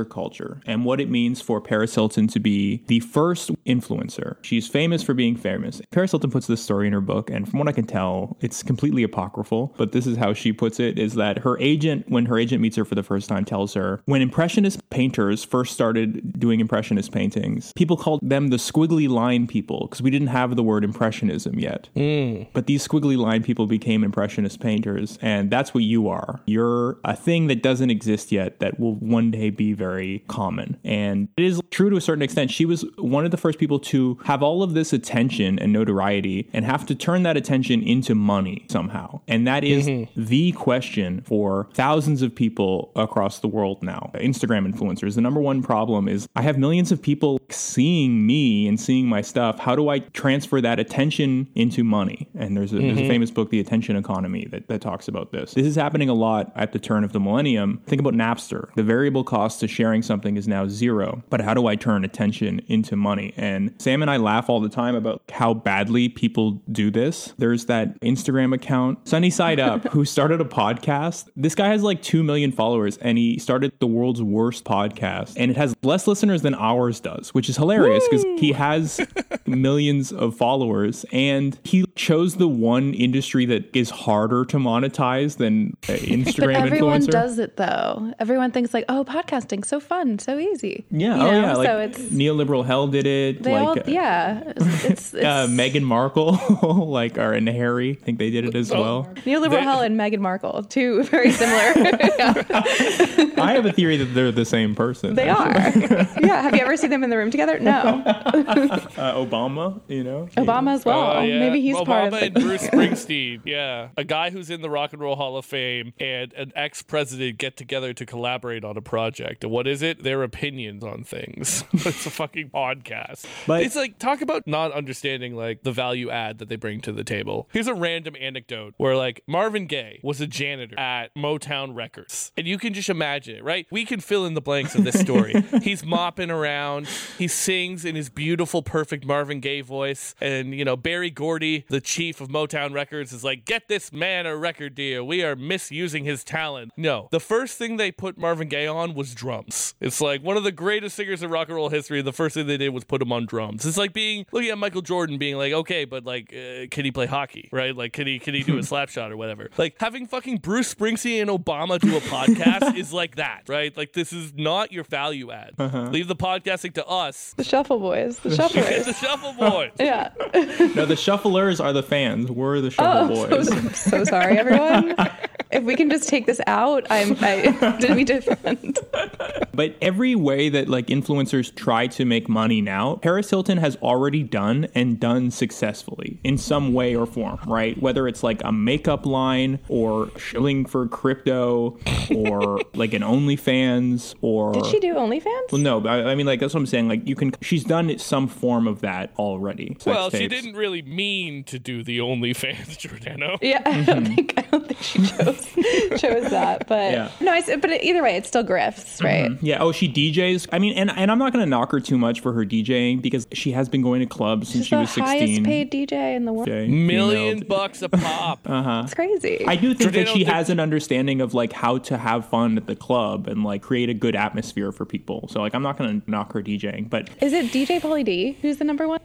influencer culture and what it means for Paris Hilton to be the first influencer. She's famous for being famous. Paris Hilton puts this story in her book, and from what I can tell, it's completely apocryphal, but this is how she puts it, is that her agent, when her agent meets her for the first time, tells her, when Impressionist painters first started doing Impressionist paintings, people called them the squiggly line people because we didn't have the word Impressionism yet. But these squiggly line people became Impressionist painters, and that's what you are. You're a thing that doesn't exist yet that will one day be very common. And it is true to a certain extent. She was one of the first people to have all of this attention and notoriety and have to turn that attention into money somehow. And that is the question for thousands of people across the world now. Instagram influencers. The number one problem is I have millions of people seeing me and seeing my stuff. How do I transfer that attention into money? And there's a famous book, The Attention Economy, that talks about this. This is happening a lot at the turn of the millennium. Think about Napster. The variable cost to sharing something is now zero. But how do I turn attention into money? And Sam and I laugh all the time about how badly people do this. There's that Instagram account, Sunny Side Up, who started a podcast. This guy has like 2 million followers, and he started the world's worst podcast. And it has less listeners than ours does, which is hilarious because he has millions of followers, and he chose the one industry that is harder to monetize than Instagram but everyone influencer. does it though. Everyone thinks like, oh, podcasting, so fun, so easy. Yeah, you know? Like so it's neoliberal hell did it. They like, all, it's Meghan Markle, like, and Harry, I think they did it as well. Neoliberal hell and Meghan Markle, two very similar. I have a theory that they're the same person. They are. Yeah. Have you ever seen them in the room together? No. Obama, Obama as well. Yeah. Maybe he's Obama part of and Bruce Springsteen. Yeah. A guy who's in the Rock and Roll Hall of Fame and an ex-president get together to collaborate on a project. And what is it? Their opinions on things. It's a fucking podcast. But it's like, talk about not understanding like the value add that they bring to the table. Here's a random anecdote where like Marvin Gaye was a janitor at Motown Records. And you can just imagine it, right? We can fill in the blanks of this story. He's mopping around. He sings in his beautiful, perfect Marvin Gaye voice. And, Barry Gordy, the chief of Motown Records, is like, get this man a record deal. We are misusing his talent. No. The first thing they put Marvin Gaye on was drums. It's like one of the greatest singers in rock and roll history. The first thing they did was put him on drums. It's like looking at Michael Jordan being like, okay, but like, can he play hockey, right? Like, can he do a slap shot or whatever? Like, having fucking Bruce Springsteen and Obama do a podcast is like that, right? Like, this is not your value add. Leave the podcasting to us. The Shuffle Boys. The Shufflers. The Shuffle Boys. Yeah. No, the Shufflers are the fans. We're the Shuffle Boys. So sorry, everyone. If we can just take this out, I didn't mean to offend. But every way that like influencers try to make money now, Paris Hilton has already done and done successfully in some way or form, right? Whether it's like a makeup line or shilling for crypto or like an OnlyFans or... Did she do OnlyFans? Well, no, I mean, like, that's what I'm saying. Like, she's done some form of that already. Well, she didn't really mean to do the OnlyFans, Giordano. Yeah, I don't think she chose that. But yeah. No, but either way, it's still grifts, right? Yeah. Oh, she DJs. I mean, and I'm not going to knock her too much for her DJing because she has been going to clubs since she was 16. She's the highest paid DJ in the world. $1 million a pop. It's crazy. I do think that she has an understanding of like how to have fun at the club and like create a good atmosphere for people. So like, I'm not going to knock her DJing, but is it DJ Pauly D who's the number one?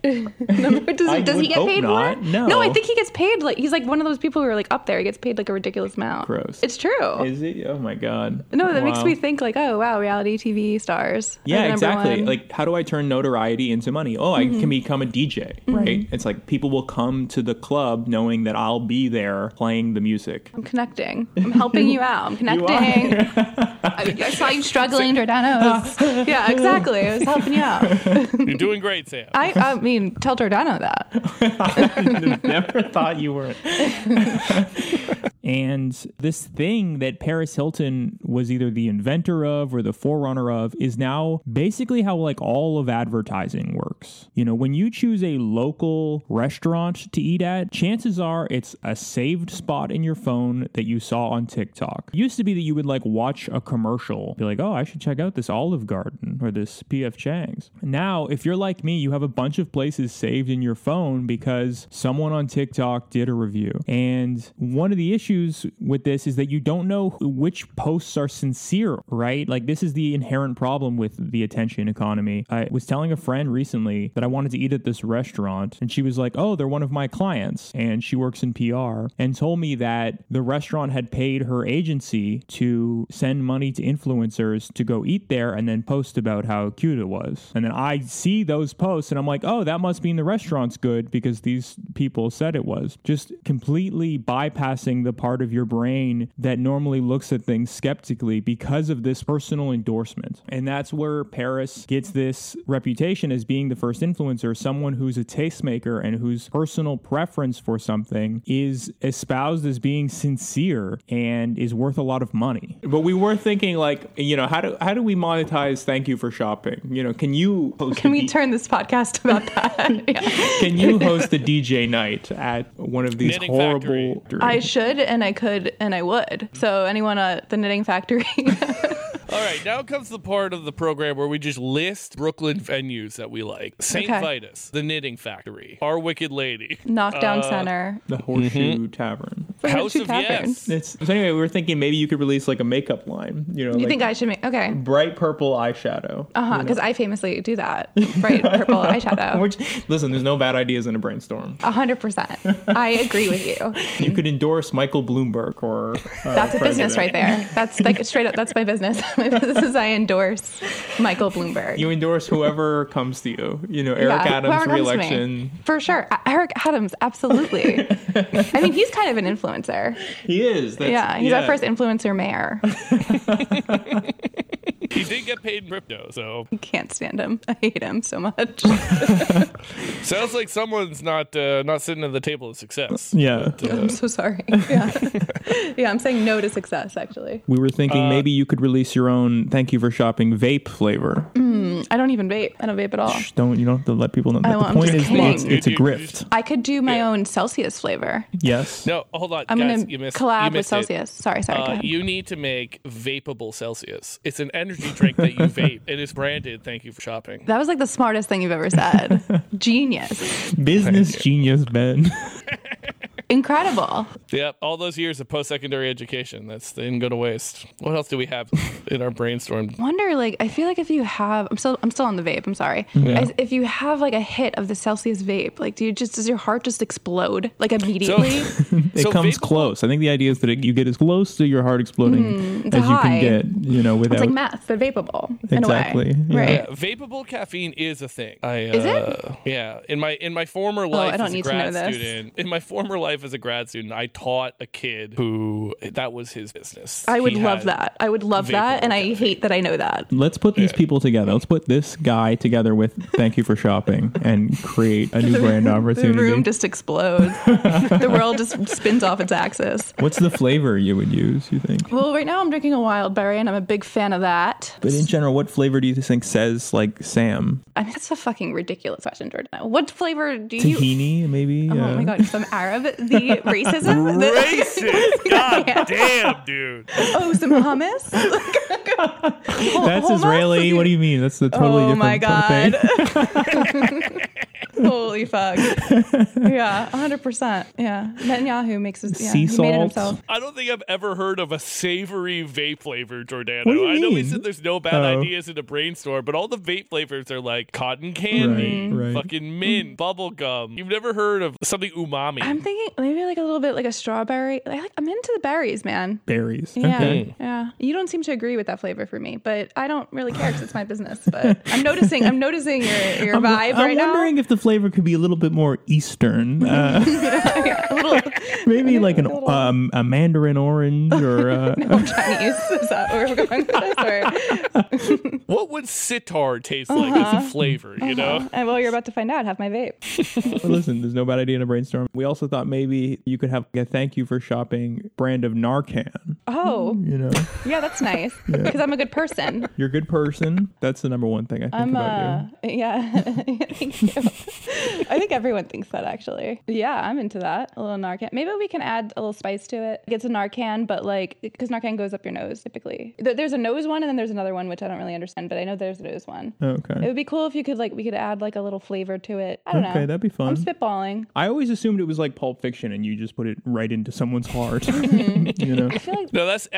Does he get paid more? No, I think he gets paid like he's like one of those people who are like up there. He gets paid like a ridiculous amount. Gross. It's true. Is it? Oh my god. No, that makes me think like, oh wow, reality TV stars. Yeah, exactly. Like, how do I turn notoriety into money? Oh, I can become a DJ, right? It's like people will come to the club knowing that I'll be there playing the music. I'm connecting. I'm helping you out. I'm connecting. I saw you struggling, Giordano. Yeah, exactly. I was helping you out. You're doing great, Sam. I mean, tell Giordano that. I never thought you weren't. And this thing that Paris Hilton was either the inventor of or the forerunner of is now basically how like all of advertising works. works. You know, when you choose a local restaurant to eat at, chances are it's a saved spot in your phone that you saw on TikTok. It used to be that you would like watch a commercial, be like, oh, I should check out this Olive Garden or this P.F. Chang's. Now, if you're like me, you have a bunch of places saved in your phone because someone on TikTok did a review. And one of the issues with this is that you don't know which posts are sincere, right? Like, this is the inherent problem with the attention economy. I was telling a friend recently that I wanted to eat at this restaurant, and she was like, oh, they're one of my clients, and she works in PR, and told me that the restaurant had paid her agency to send money to influencers to go eat there and then post about how cute it was. And then I see those posts and I'm like, oh, that must mean the restaurant's good because these people said it was. Just completely bypassing the part of your brain that normally looks at things skeptically because of this personal endorsement. And that's where Paris gets this reputation as being the first influencer, someone who's a tastemaker and whose personal preference for something is espoused as being sincere and is worth a lot of money. But we were thinking, like, you know, how do we monetize Thank You for Shopping? You know, can we turn this podcast about that? Yeah. Can you host a DJ night at one of these Knitting horrible... Factory. I should, and I could, and I would. So anyone at the Knitting Factory... All right, now comes the part of the program where we just list Brooklyn venues that we like. St. Vitus, the Knitting Factory, Our Wicked Lady, Knockdown Center, the Horseshoe Tavern, House of Yes. So anyway, we were thinking maybe you could release like a makeup line. You know, you like think I should make bright purple eyeshadow? Because I famously do that. Bright purple eyeshadow. Which, listen, there's no bad ideas in a brainstorm. 100%. I agree with you. You could endorse Michael Bloomberg or that's a business right there. That's like straight up. That's my business. My business is I endorse Michael Bloomberg. You endorse whoever comes to you. You know, Eric Adams re-election. For sure. Eric Adams, absolutely. I mean, he's kind of an influencer. He is. He's our first influencer mayor. He did get paid in crypto, so... I can't stand him. I hate him so much. Sounds like someone's not sitting at the table of success. Yeah. But, I'm so sorry. Yeah, I'm saying no to success, actually. We were thinking maybe you could release your own Thank You for Shopping vape flavor. I don't even vape. I don't vape at all. Shh, you don't have to let people know. The point is it's a grift. I could do my own Celsius flavor. Yes. No, hold on. I'm guys, going to collab with Celsius. Sorry. Go ahead. You need to make Vapeable Celsius. It's an energy drink that you vape. It is branded Thank You for Shopping. That was like the smartest thing you've ever said. Genius. Business genius, Ben. Incredible. Yep, all those years of post-secondary education, they didn't go to waste. What else do we have in our brainstorm? Wonder, like, I feel like if you have, I'm still on the vape, I'm sorry. Yeah. If you have like a hit of the Celsius vape, like, does your heart just explode like immediately? It comes close. I think the idea is that you get as close to your heart exploding as you can get, you know, without... It's like meth, but vapable. Exactly. In a way. Yeah. Right. Yeah, vapable caffeine is a thing. Is it? Yeah. In my former life I don't as a need to know grad this. student, in my former life as a grad student, I taught a kid who that was his business. I would He love had that. I would love that, and I hate that I know that. Let's put these people together. Let's put this guy together with Thank You for Shopping and create a new brand opportunity. The room just explodes. The world just spins off its axis. What's the flavor you would use, you think? Well, right now I'm drinking a wild berry, and I'm a big fan of that. But in general, what flavor do you think says like Sam? I mean, that's a fucking ridiculous question, Jordan. What flavor do you... Tahini, maybe? Oh my God, some Arab. The racism? Racist! God damn, dude. Oh, some hummus? That's Israeli. What do you mean? That's the totally different thing. Holy fuck. Yeah, 100%. Yeah. Netanyahu makes his... Yeah, sea he made it salt. himself. I don't think I've ever heard of a savory vape flavor, Giordano. What do you I know we mean? said there's no bad ideas in a brainstorm, but all the vape flavors are like cotton candy, Right. fucking mint, bubble gum. You've never heard of something umami. I'm thinking maybe like a little bit like a strawberry. I'm into the berries, man. Berries. Yeah, Okay. yeah. You don't seem to agree with that flavor for me, but I don't really care because it's my business. But I'm noticing your vibe right now. I'm wondering if the flavor could be a little bit more Eastern. Maybe like a mandarin orange or Chinese. Is that where we're going with this? Or? What would sitar taste like as a flavor, you know? And well, you're about to find out. Have my vape. Well, listen, there's no bad idea in a brainstorm. We also thought maybe you could have a thank you for shopping brand of Narcan. Oh. You know? Yeah, that's nice. Because I'm a good person. You're a good person. That's the number one thing I think about you. Yeah. Thank you. I think everyone thinks that, actually. Yeah, I'm into that. A little Narcan. Maybe we can add a little spice to it. It's a Narcan, but like, because Narcan goes up your nose typically. There's a nose one and then there's another one, which I don't really understand, but I know there's a nose one. Okay. It would be cool if you could we could add like a little flavor to it. I don't know. Okay, that'd be fun. I'm spitballing. I always assumed it was like Pulp Fiction and you just put it right into someone's heart. You know? I feel like No, that's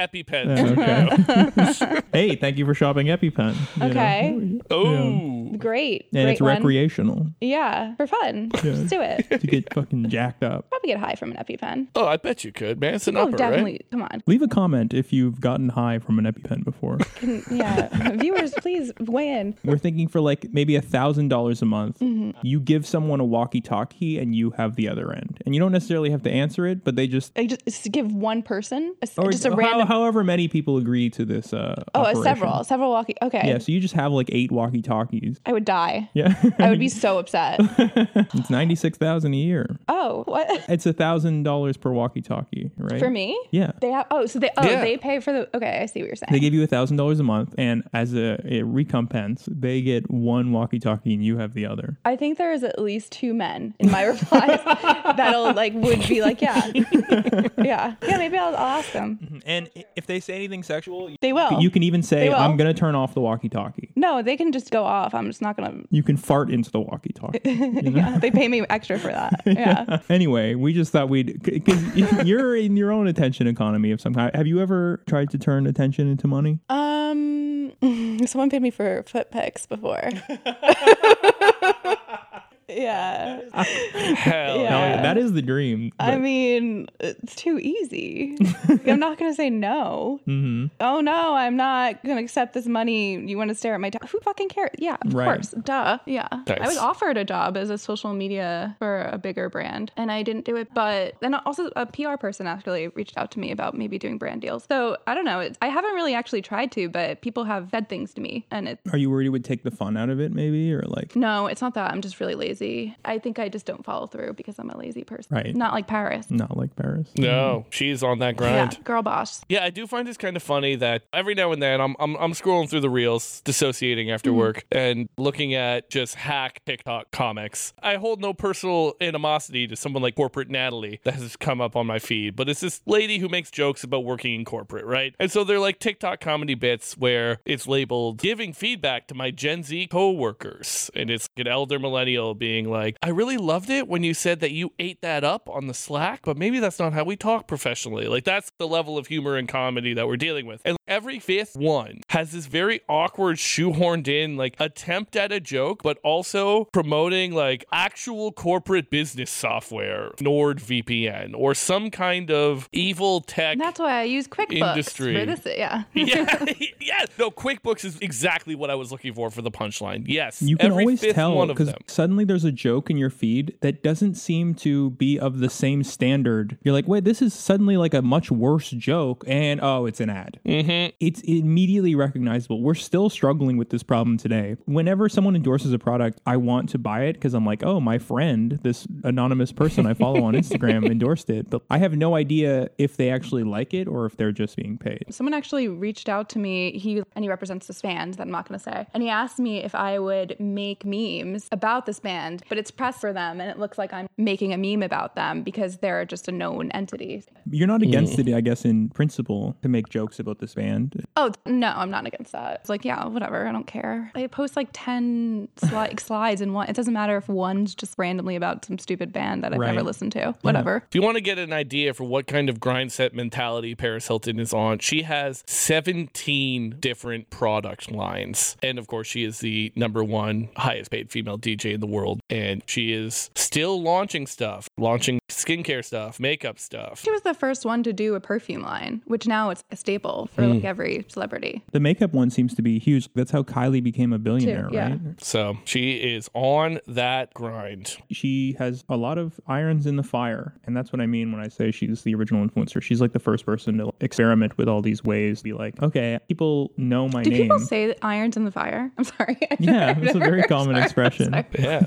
EpiPen. Okay. Hey, thank you for shopping EpiPen. Okay. Oh. Great. And Great it's one. recreational. Yeah, for fun. Yeah. Let's do it. To get fucking jacked up. Probably get high from an EpiPen. Oh, I bet you could, man. It's an Oh, upper, definitely. right? Come on. Leave a comment if you've gotten high from an EpiPen before. Yeah. Viewers, please weigh in. We're thinking for like maybe $1,000 a month. Mm-hmm. You give someone a walkie-talkie and you have the other end. And you don't necessarily have to answer it, but they just... I just give one person, Or just a random... however many people agree to this operation. Several walkie... Okay. Yeah, so you just have like 8 walkie-talkies. I would die. Yeah. I would be so upset. It's $96,000 a year. Oh, what? It's $1,000 per walkie-talkie, right? For me? Yeah. They have... Oh, so they pay for the... Okay, I see what you're saying. They give you $1,000 a month, and as a recompense, they get one walkie-talkie and you have the other. I think there is at least 2 men in my replies that'll would be like, yeah. Yeah, maybe I'll ask them. And if they say anything sexual, they will. You can even say, I'm going to turn off the walkie-talkie. No, they can just go off. I'm just not going to... You can fart into the walkie-talkie. You know? Yeah, they pay me extra for that. Yeah. Anyway, we just thought because you're in your own attention economy of some kind. Have you ever tried to turn attention into money? Someone paid me for foot pics before. Yeah. Hell yeah. That is the dream. I mean, it's too easy. I'm not going to say no. Mm-hmm. Oh, no, I'm not going to accept this money. You want to stare at my job? Who fucking cares? Yeah, of course. Duh. Yeah. Nice. I was offered a job as a social media for a bigger brand, and I didn't do it. But then also a PR person actually reached out to me about maybe doing brand deals. So I don't know. I haven't really actually tried to, but people have said things to me. And Are you worried it would take the fun out of it maybe? Or like... No, it's not that. I'm just really lazy. I think I just don't follow through because I'm a lazy person. Right. Not like Paris. Not like Paris. No, she's on that grind. Yeah, girl boss. Yeah, I do find it's kind of funny that every now and then I'm scrolling through the reels, dissociating after work, and looking at just hack TikTok comics. I hold no personal animosity to someone like Corporate Natalie that has come up on my feed, but it's this lady who makes jokes about working in corporate, right? And so they're like TikTok comedy bits where it's labeled giving feedback to my Gen Z coworkers, and it's an elder millennial being like, I really loved it when you said that you ate that up on the Slack, but maybe that's not how we talk professionally. Like, that's the level of humor and comedy that we're dealing with. And every fifth one has this very awkward, shoehorned in, like, attempt at a joke, but also promoting, like, actual corporate business software, NordVPN, or some kind of evil tech And that's why I use QuickBooks industry. for this. Yeah. Yeah. No, QuickBooks is exactly what I was looking for the punchline. Yes. You can every always fifth tell one of because them. suddenly there's a joke in your feed that doesn't seem to be of the same standard. You're like, wait, this is suddenly like a much worse joke, and oh, it's an ad. Mm-hmm. It's immediately recognizable. We're still struggling with this problem today. Whenever someone endorses a product, I want to buy it because I'm like, oh, my friend, this anonymous person I follow on Instagram endorsed it, but I have no idea if they actually like it or if they're just being paid. Someone actually reached out to me. He represents this band that I'm not going to say, and he asked me if I would make memes about this band, but it's press for them, and it looks like I'm making a meme about them because they're just a known entity. You're not against it, I guess, in principle, to make jokes about this band. Oh, no, I'm not against that. It's like, yeah, whatever. I don't care. I post like 10 slides in one. It doesn't matter if one's just randomly about some stupid band that I've never listened to. Whatever. If you want to get an idea for what kind of grind set mentality Paris Hilton is on, she has 17 different product lines. And of course, she is the #1 highest paid female DJ in the world. And she is still launching stuff, launching skincare stuff, makeup stuff. She was the first one to do a perfume line, which now it's a staple for like every celebrity. The makeup one seems to be huge. That's how Kylie became a billionaire, Yeah. right? So she is on that grind. She has a lot of irons in the fire. And that's what I mean when I say she's the original influencer. She's like the first person to experiment with all these ways. Be like, okay, people know my Do name. people say irons in the fire? I'm sorry. Yeah, it's a very common expression. Yeah.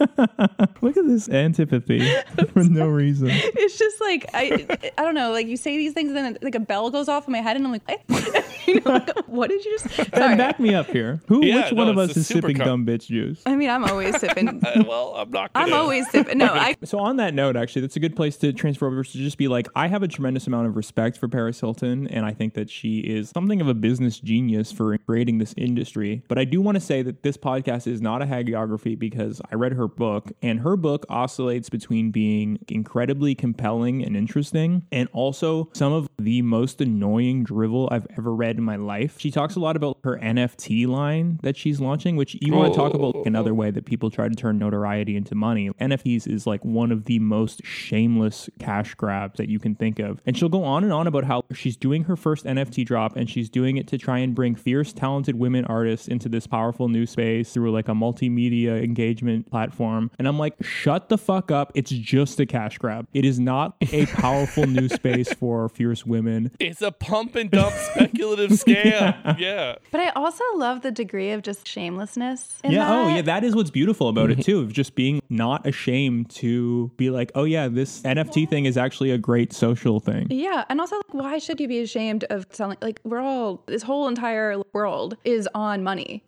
Look at this antipathy for no reason. It's just like, I don't know, like you say these things and then like a bell goes off in my head and I'm like, what? Like, what did you just say? And back me up here. Which one of us it's a is sipping super dumb bitch juice? I mean, I'm always sipping. Well, I'm not I'm gonna. always sipping. No, So on that note, actually, that's a good place to transfer over to just be like, I have a tremendous amount of respect for Paris Hilton, and I think that she is something of a business genius for creating this industry. But I do want to say that this podcast is not a hagiography because I read her book, and her book oscillates between being incredibly compelling and interesting, and also some of the most annoying drivel I've ever read in my life. She talks a lot about her NFT line that she's launching, which you want to talk about another way that people try to turn notoriety into money. NFTs is like one of the most shameless cash grabs that you can think of. And she'll go on and on about how she's doing her first NFT drop and she's doing it to try and bring fierce, talented women artists into this powerful new space through like a multimedia engagement platform. And I'm like, shut the fuck up. It's just a cash grab. It is not a powerful new space for fierce women. It's a pump and dump speculative scam. Yeah. But I also love the degree of just shamelessness. In Yeah. that. Oh, yeah. That is what's beautiful about it too, of just being not ashamed to be like, oh yeah, this NFT thing is actually a great social thing. Yeah, and also, like, why should you be ashamed of selling? Like, this whole entire world is on money.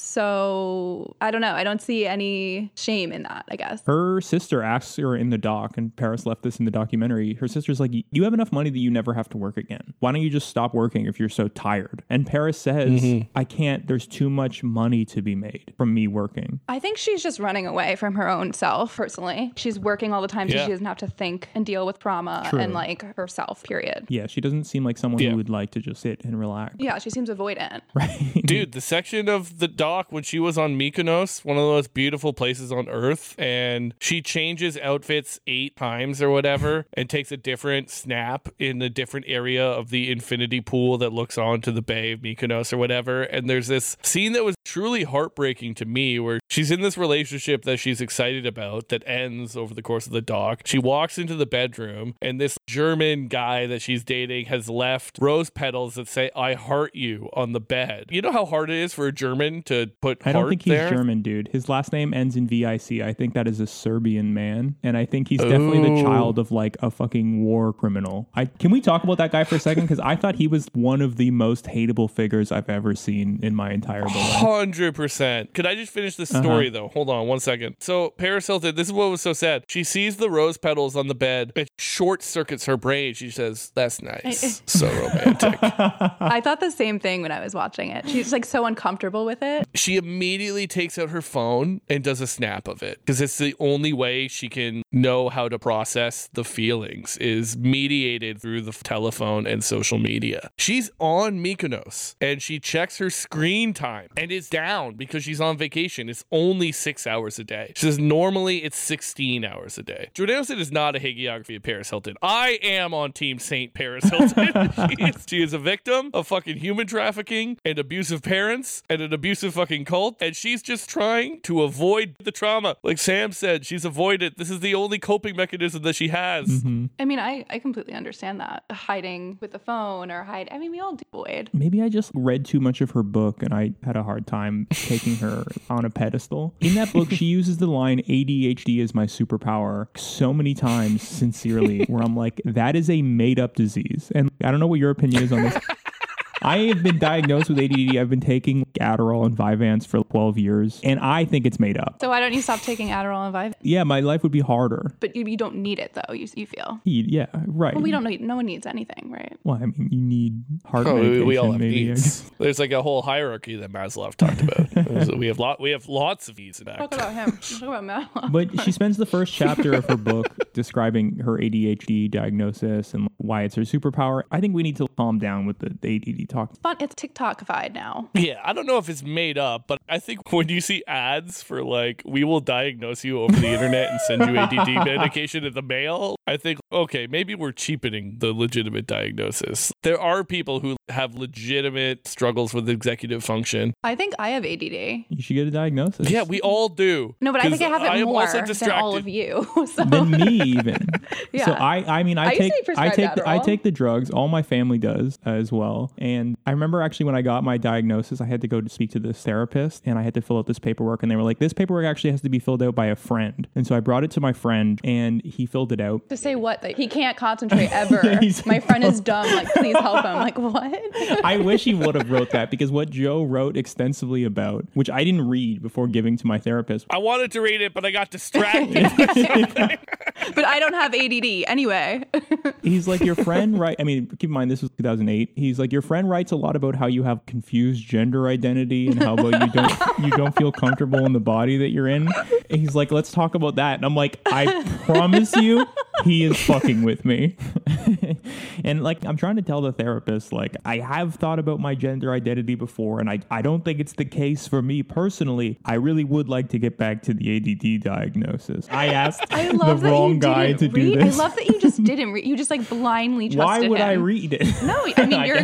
So I don't know. I don't see any shame in that, I guess. Her sister asks her in the doc, and Paris left this in the documentary. Her sister's like, you have enough money that you never have to work again. Why don't you just stop working if you're so tired? And Paris says, I can't. There's too much money to be made from me working. I think she's just running away from her own self, personally. She's working all the time so she doesn't have to think and deal with trauma and like herself, period. Yeah, she doesn't seem like someone who would like to just sit and relax. Yeah, she seems avoidant. Right. Dude, the section of the dock when she was on Mykonos, one of the most beautiful places on earth, and she changes outfits 8 times or whatever and takes a different snap in a different area of the infinity pool that looks onto the bay of Mykonos or whatever. And there's this scene that was truly heartbreaking to me where she's in this relationship that she's excited about that ends over the course of the dock. She walks into the bedroom and this German guy that she's dating has left rose petals that say "I heart you" on the bed. You know how hard it is for a German to put I don't heart think he's there? German, dude. His last name ends in VIC. I think that is a Serbian man. And I think he's definitely the child of like a fucking war criminal. Can we talk about that guy for a second? Because I thought he was one of the most hateable figures I've ever seen in my entire life. 100%. Could I just finish this story though? Hold on 1 second. So Paris Hilton, this is what was so sad. She sees the rose petals on the bed. It short circuits her brain. She says, "That's nice." So romantic. I thought the same thing when I was watching it. She's like so uncomfortable with it. She immediately takes out her phone and does a snap of it because it's the only way she can know how to process the feelings is mediated through the telephone and social media. She's on Mykonos and she checks her screen time and it's down because she's on vacation. It's only 6 hours a day. She says normally it's 16 hours a day. Jordan said is not a hagiography of Paris Hilton. I am on Team Saint Paris Hilton. She is a victim of fucking human trafficking and abusive parents and an abusive fucking cult, and she's just trying to avoid the trauma. Like Sam said, she's avoided. This is the only coping mechanism that she has. I mean, I completely understand that. Hiding with the phone or I mean, we all do avoid. Maybe I just read too much of her book and I had a hard time taking her on a pedestal. In that book, she uses the line ADHD is my superpower so many times sincerely, where I'm like, that is a made up disease. And I don't know what your opinion is on this. I have been diagnosed with ADD. I've been taking Adderall and Vyvanse for 12 years, and I think it's made up. So why don't you stop taking Adderall and Vyvanse? Yeah, my life would be harder. But you don't need it, though, you feel. Yeah, right. Well, we don't need, no one needs anything, right? Well, I mean, you need heart medication. We all have maybe. needs. There's like a whole hierarchy that Maslow talked about. we have lots of needs in fact. Talk about him. Talk about Madeline. But she spends the first chapter of her book describing her ADHD diagnosis and why it's her superpower. I think we need to calm down with the ADD talk. But it's TikTokified now. Yeah, I don't know if it's made up, but I think when you see ads for like, we will diagnose you over the internet and send you ADD medication in the mail, I think, okay, maybe we're cheapening the legitimate diagnosis. There are people who have legitimate struggles with executive function. I think I have ADD. You should get a diagnosis. Yeah, we all do. No, but I think I have it more also than all of you. So. Than me even. Yeah. So I mean, I take Adderall. the drugs. All my family does as well. And I remember actually when I got my diagnosis, I had to go to speak to this therapist and I had to fill out this paperwork. And they were like, this paperwork actually has to be filled out by a friend. And so I brought it to my friend and he filled it out. To say what? Like, he can't concentrate ever. My friend is dumb. Like, please help him. Like, what? I wish he would have wrote that, because what Joe wrote extensively about, which I didn't read before giving to my therapist. I wanted to read it, but I got distracted. But I don't have ADD anyway. He's like, your friend, right? I mean, keep in mind, this was 2008. He's like, your friend writes a lot about how you have confused gender identity and how about you don't feel comfortable in the body that you're in. And he's like, let's talk about that. And I'm like, I promise you, he is fucking with me. And like, I'm trying to tell the therapist, like, I have thought about my gender identity before, and I don't think it's the case for me personally. I really would like to get back to the ADD diagnosis. I asked the wrong guy to do this. I love that you just didn't read. You just like blindly trusted him. Why would I read it? No, I mean, you're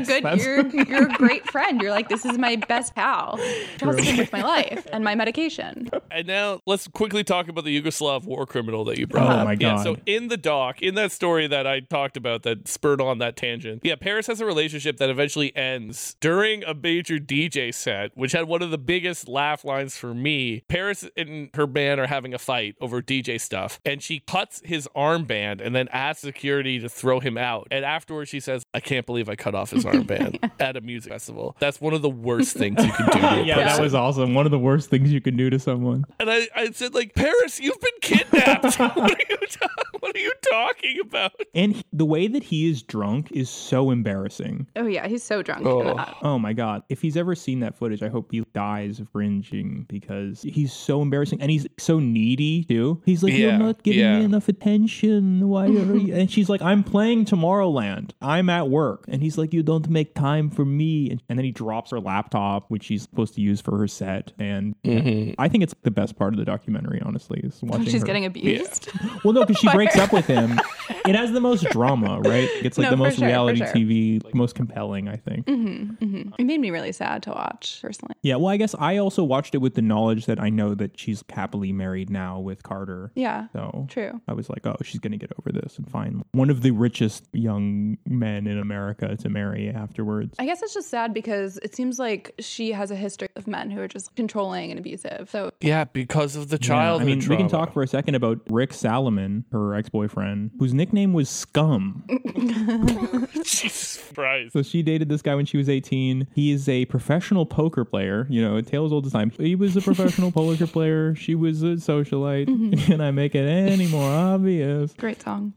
a great friend. You're like, this is my best pal. Trust him with my life and my medication. And now let's quickly talk about the Yugoslav war criminal that you brought up. Oh my God. Yeah, so in the doc, in that story that I talked about that spurred on that tangent, yeah, Paris has a relationship that eventually ends during a major DJ set, which had one of the biggest laugh lines for me. Paris and her band are having a fight over DJ stuff, and she cuts his armband and then asks security to throw him out. And afterwards she says, I can't believe I cut off his armband at a music festival. That's one of the worst things you can do to a Yeah, person. that was awesome. One of the worst things you can do to someone. And I said, like, Paris, you've been kidnapped. What are you talking about? And the way that he is drunk is so embarrassing. Oh yeah, he's so drunk. Oh my God. If he's ever seen that footage, I hope he dies of cringing, because he's so embarrassing. And he's so needy too. He's like, you're not giving me enough attention. Why are you? And she's like, I'm playing Tomorrowland. I'm at work. And he's like, you don't make time for me. And then he drops her laptop, which she's supposed to use for her set. And I think it's the best part of the documentary, honestly, is watching She's her. getting abused. Yeah. Well, no, because she breaks up with him. It has the most drama, right? It's like the most reality TV, like, most compelling, I think. It made me really sad to watch, personally. Yeah, well, I guess I also watched it with the knowledge that I know that she's happily married now with Carter. Yeah, so true. I was like, oh, she's going to get over this and find one of the richest young men in America to marry afterwards. I guess it's just sad because it seems like she has a history of men who are just controlling and abusive. So yeah, because of the childhood I mean, trauma. we can talk for a second about Rick Salomon, her ex-boyfriend, whose nickname was Scum. Jesus Christ. So she dated this guy when she was 18. He is a professional poker player. You know, it tales old as time. He was a professional poker player. She was a socialite. Can I make it any more obvious? Great song.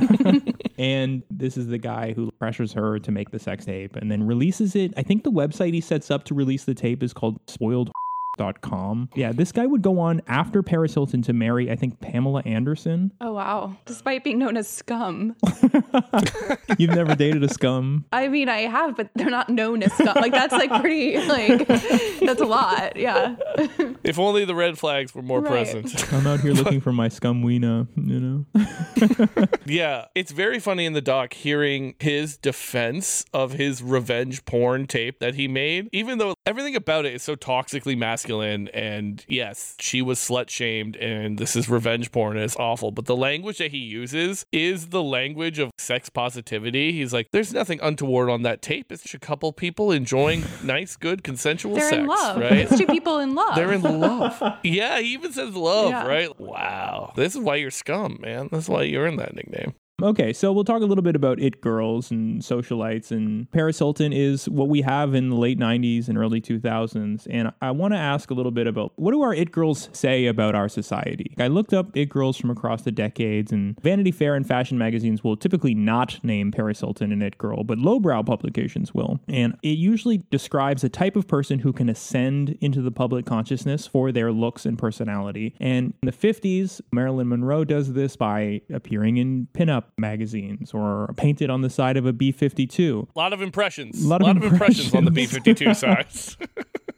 And this is the guy who pressures her to make the sex tape and then releases it. I think the website he sets up to release the tape is called spoiled.com. Yeah, this guy would go on after Paris Hilton to marry, I think, Pamela Anderson. Oh, wow. Despite being known as scum. You've never dated a scum? I mean, I have, but they're not known as scum. Like, that's like pretty, like, that's a lot. Yeah. If only the red flags were more present. I'm out here looking for my scumweena, you know? Yeah, it's very funny in the doc hearing his defense of his revenge porn tape that he made, even though everything about it is so toxically masculine. And yes, she was slut shamed and this is revenge porn and it's awful. But the language that he uses is the language of sex positivity. He's like, there's nothing untoward on that tape. It's just a couple people enjoying nice, good, consensual They're sex. in love. Right? It's two people in love. They're in love. Yeah, he even says love, Yeah. right? Wow. This is why you're scum, man. That's why you earned that nickname. Okay, so we'll talk a little bit about it girls and socialites. And Paris Hilton is what we have in the late 90s and early 2000s. And I want to ask a little bit about, what do our it girls say about our society? I looked up it girls from across the decades, and Vanity Fair and fashion magazines will typically not name Paris Hilton an it girl, but lowbrow publications will. And it usually describes a type of person who can ascend into the public consciousness for their looks and personality. And in the 50s, Marilyn Monroe does this by appearing in pinup magazines or painted on the side of a B-52. A lot of impressions. A lot of impressions on the B-52 sides.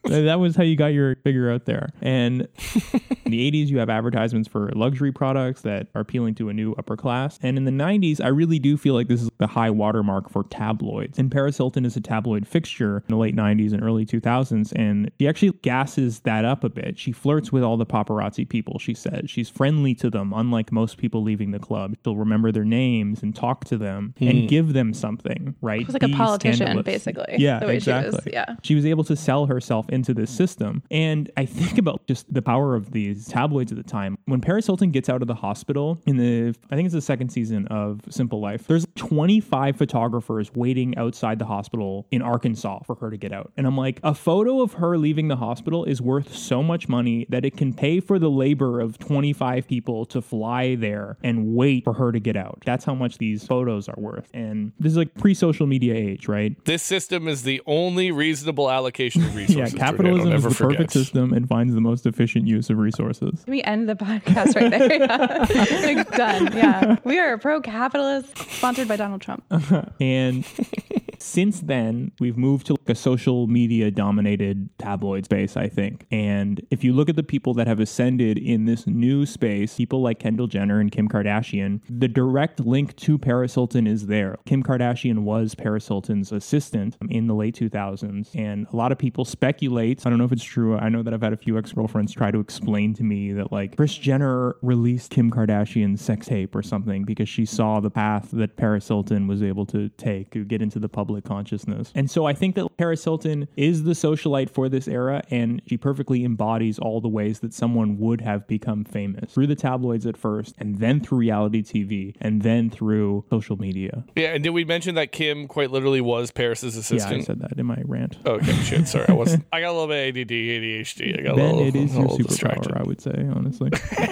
That was how you got your figure out there. And in the 80s, you have advertisements for luxury products that are appealing to a new upper class. And in the 90s, I really do feel like this is the high watermark for tabloids. And Paris Hilton is a tabloid fixture in the late 90s and early 2000s. And she actually gasses that up a bit. She flirts with all the paparazzi people, she said. She's friendly to them, unlike most people leaving the club. She'll remember their names and talk to them and give them something, right? She's like a politician, basically. Yeah, the way exactly. She was able to sell herself into this system. And I think about just the power of these tabloids at the time. When Paris Hilton gets out of the hospital in I think it's the second season of Simple Life, there's 25 photographers waiting outside the hospital in Arkansas for her to get out. And I'm like, a photo of her leaving the hospital is worth so much money that it can pay for the labor of 25 people to fly there and wait for her to get out. That's how much these photos are worth. And this is like pre-social media age, right? This system is the only reasonable allocation of resources. Yeah, capitalism is the perfect system and finds the most efficient use of resources. Can we end the podcast right there? Yeah. Done. Yeah. We are pro-capitalist, sponsored by Donald Trump. And since then, we've moved to like a social media dominated tabloid space, I think. And if you look at the people that have ascended in this new space, people like Kendall Jenner and Kim Kardashian, the direct link to Paris Hilton is there. Kim Kardashian was Paris Hilton's assistant in the late 2000s. And a lot of people speculate, I don't know if it's true, I know that I've had a few ex-girlfriends try to explain to me that like Kris Jenner released Kim Kardashian's sex tape or something because she saw the path that Paris Hilton was able to take to get into the public consciousness. And so I think that Paris Hilton is the socialite for this era, and she perfectly embodies all the ways that someone would have become famous through the tabloids at first, and then through reality TV, and then through social media. Yeah, and did we mention that Kim quite literally was Paris's assistant? Yeah, I said that in my rant. Okay, shit, sorry. I got a little bit ADD, ADHD. I got Ben, a little, it is your superpower, distracted. I would say, honestly.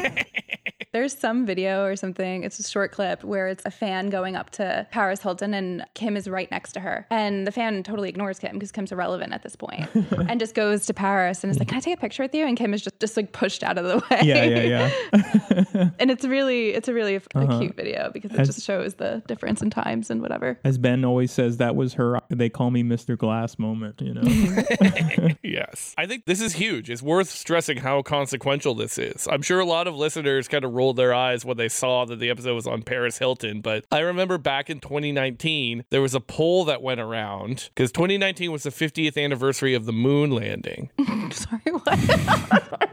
There's some video or something, it's a short clip where it's a fan going up to Paris Hilton and Kim is right next to her. And the fan totally ignores Kim because Kim's irrelevant at this point and just goes to Paris and is like, can I take a picture with you? And Kim is just like pushed out of the way. Yeah. And it's a really a cute video because it just shows the difference in times and whatever. As Ben always says, that was her, they call me Mr. Glass moment, you know? Yes. I think this is huge. It's worth stressing how consequential this is. I'm sure a lot of listeners kind of rolled their eyes when they saw that the episode was on Paris Hilton, but I remember back in 2019, there was a poll that went around because 2019 was the 50th anniversary of the moon landing. Sorry, what?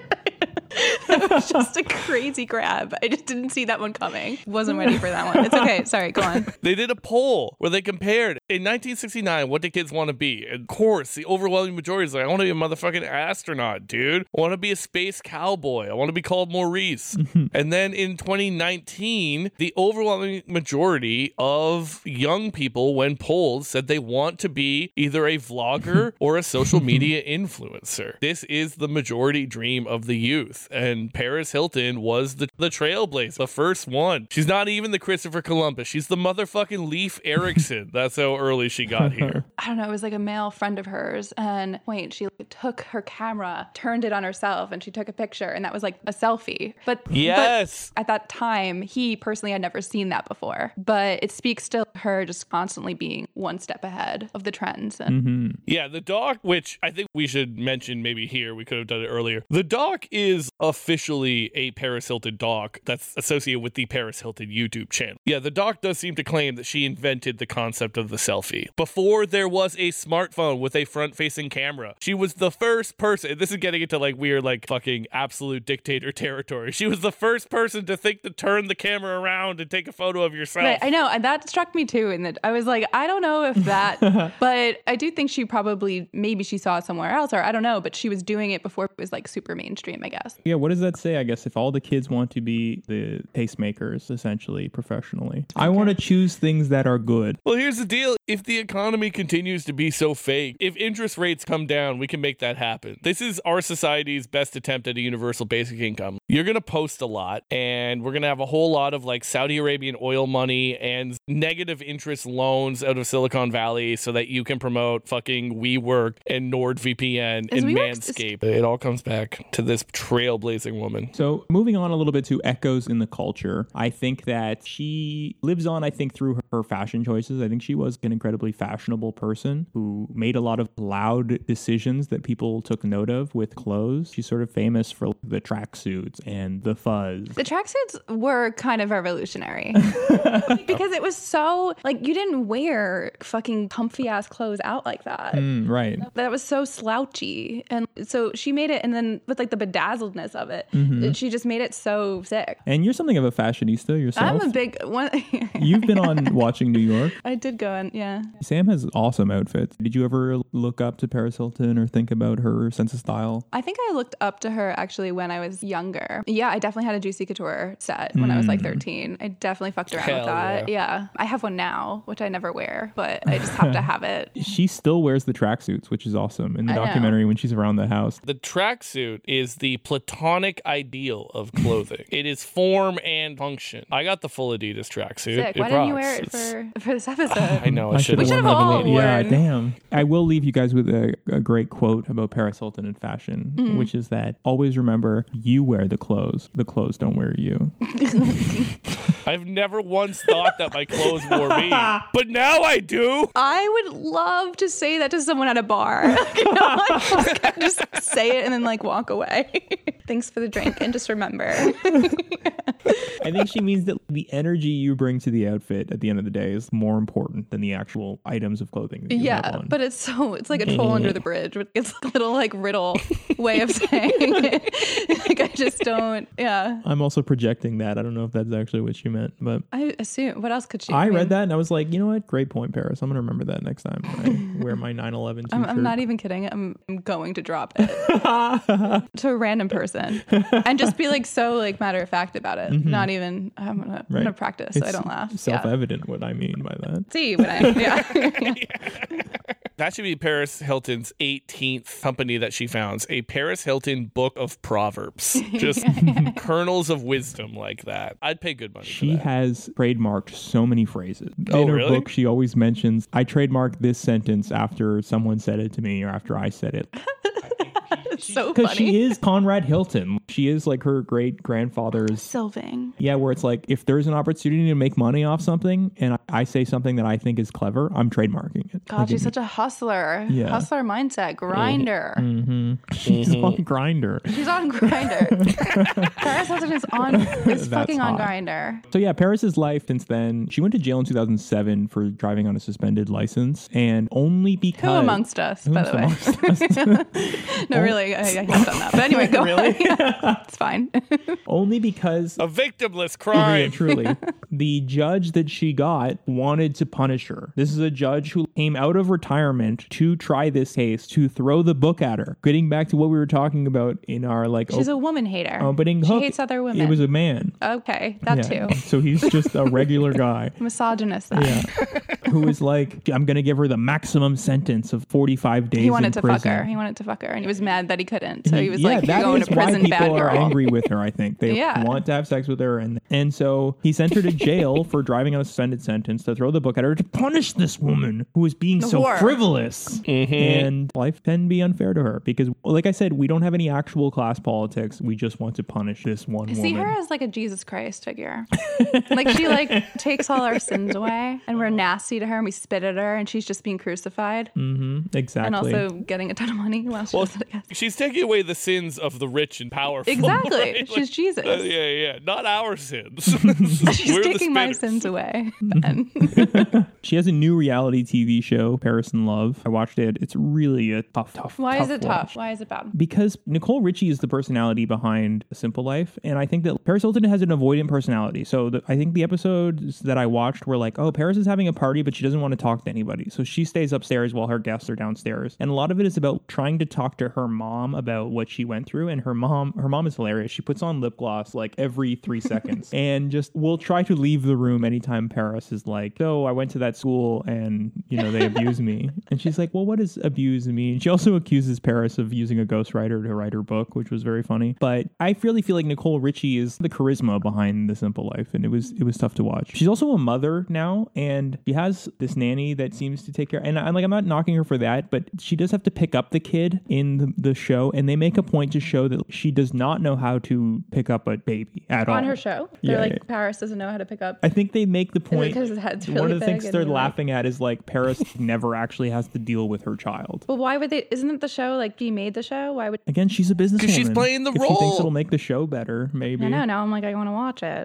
That was just a crazy grab. I just didn't see that one coming. Wasn't ready for that one. It's okay. Sorry, go on. They did a poll where they compared in 1969, what did kids want to be? Of course, the overwhelming majority is like, I want to be a motherfucking astronaut, dude. I want to be a space cowboy. I want to be called Maurice. And then in 2019, the overwhelming majority of young people, when polled, said they want to be either a vlogger or a social media influencer. This is the majority dream of the youth. And Paris Hilton was the trailblazer, the first one. She's not even the Christopher Columbus. She's the motherfucking Leif Erikson. That's how early she got here. I don't know. It was like a male friend of hers. And she took her camera, turned it on herself, and she took a picture. And that was like a selfie. But at that time, he personally had never seen that before. But it speaks to her just constantly being one step ahead of the trends. And Yeah, the doc, which I think we should mention maybe here, we could have done it earlier. The doc is officially a Paris Hilton doc that's associated with the Paris Hilton YouTube channel. Yeah, the doc does seem to claim that she invented the concept of the selfie. Before there was a smartphone with a front-facing camera, she was the first person, this is getting into like weird like fucking absolute dictator territory. She was the first person to think to turn the camera around and take a photo of yourself. Right, I know, and that struck me too, and that I was like, I don't know if that, but I do think she probably, maybe she saw it somewhere else, or I don't know, but she was doing it before it was like super mainstream, I guess. Yeah, what does that say, I guess, if all the kids want to be the tastemakers, essentially, professionally? I want to choose things that are good. Well, here's the deal. If the economy continues to be so fake, if interest rates come down, we can make that happen. This is our society's best attempt at a universal basic income. You're going to post a lot, and we're going to have a whole lot of like Saudi Arabian oil money and negative interest loans out of Silicon Valley so that you can promote fucking WeWork and NordVPN and Manscaped. It all comes back to this trailblazing woman. So moving on a little bit to echoes in the culture, I think that she lives on, I think, through her fashion choices. I think she was an incredibly fashionable person who made a lot of loud decisions that people took note of with clothes. She's sort of famous for the tracksuits and the fuzz. The tracksuits were kind of revolutionary because it was so like you didn't wear fucking comfy ass clothes out like that. Right. That was so slouchy. And so she made it, and then with like the bedazzledness of it, she just made it so sick. And you're something of a fashionista yourself. I'm a big one. You've been on Watching New York. I did go in, yeah. Sam has awesome outfits. Did you ever look up to Paris Hilton or think about her sense of style? I think I looked up to her actually when I was younger. Yeah, I definitely had a Juicy Couture set when I was like 13. I definitely fucked around with that. Yeah. I have one now, which I never wear, but I just have to have it. She still wears the tracksuits, which is awesome in the documentary when she's around the house. The tracksuit is the platonic ideal of clothing. It is form and function. I got the full Adidas tracksuit. Sick. Why didn't you wear it for this episode? I know. I should We should have all worn. Yeah, damn. I will leave you guys with a great quote about Paris Hilton and fashion, which is that always remember you wear the clothes don't wear you. I've never once thought that my clothes wore me, but now I do. I would love to say that to someone at a bar. Like, just say it and then like walk away. Thanks for the drink and just remember. I think she means that the energy you bring to the outfit at the end of the day is more important than the actual items of clothing that you have on. But it's like a troll under the bridge. It's a little like riddle way of saying it. Like I just don't, yeah. I'm also projecting that. I don't know if that's actually what she meant, but I assume. What else could she? I read that and I was like, you know what? Great point, Paris. I'm going to remember that next time I wear my 9/11 t-shirt. I'm not even kidding. I'm going to drop it to a random person and just be like so like matter of fact about it. Not even. I'm gonna practice so I don't laugh. Self-evident what I mean by that. See what I That should be Paris Hilton's 18th company that she founds. A Paris Hilton book of proverbs. Just kernels of wisdom like that. I'd pay good money for that. She has trademarked so many phrases. Oh, in her really? book, she always mentions, I trademarked this sentence after someone said it to me or after I said it. So Because funny. she is Conrad Hilton. She is like her great grandfather's. Sylving. Yeah, where it's like, if there's an opportunity to make money off something and I say something that I think is clever, I'm trademarking it. God, she's such a hustler. Yeah. Hustler mindset. Grinder. She's on Grindr. She's on Grinder. Paris Hilton is fucking on Grinder. So yeah, Paris's life since then, she went to jail in 2007 for driving on a suspended license, and only because... Who amongst us, by the way? No, really, I have done that. But anyway, go on. Yeah, it's fine. Only because... A victimless crime. Yeah, truly. The judge that she got wanted to punish her. This is a judge who came out of retirement to try this case, to throw the book at her. Getting back to what we were talking about in our She's a woman hater. opening She hook, hates other women. It was a man. Okay, that too. So he's just a regular guy. Misogynist then. Yeah. Who is like, I'm going to give her the maximum sentence of 45 days He wanted in to prison. fuck her. He wanted to fuck her, and he was mad that he couldn't. So he was like, that "You're going is to prison, why bad people girl." are angry with her, I think. They want to have sex with her. And so he sent her to jail for driving on a suspended sentence to throw the book at her to punish this woman who was being so frivolous. And life can be unfair to her because, like I said, we don't have any actual class politics. We just want to punish this one I woman. see her as like a Jesus Christ figure. Like she like takes all our sins away, and we're nasty to her, and we spit at her, and she's just being crucified. Exactly. And also getting a ton of money while she does it, I guess. She's taking away the sins of the rich and powerful. Exactly. Right? She's Jesus. Yeah. Not our sins. She's We're taking the my spinners. sins away. Ben. She has a new reality TV show, Paris in Love. I watched it. It's really a tough. Why is it watch. tough? Why is it bad? Because Nicole Richie is the personality behind A Simple Life. And I think that Paris Hilton has an avoidant personality. So I think the episodes that I watched were like, oh, Paris is having a party, but she doesn't want to talk to anybody. So she stays upstairs while her guests are downstairs. And a lot of it is about trying to talk to her mom about what she went through. And her mom is hilarious. She puts on lip gloss like every 3 seconds and just will try to leave the room anytime Paris is like, so I went to that school and, they abused me. And she's like, well, what does abuse mean? She also accuses Paris of using a ghostwriter to write her book, which was very funny. But I really feel like Nicole Richie is the charisma behind The Simple Life. And it was tough to watch. She's also a mother now, and she has this nanny that seems to take care. And I'm not knocking her for that, but she does have to pick up the kid in the show. And they make a point to show that she does does not know how to pick up a baby at all. On her show? They're Paris doesn't know how to pick up. I think they make the point. Because his head's really one of the big things they're and, laughing at is like Paris never actually has to deal with her child. Well, why would they? Isn't it the show like she made the show? Why would? Again, she's a businesswoman. Because she's playing the if role. She thinks it'll make the show better, maybe. I know. Now I'm like, I want to watch it.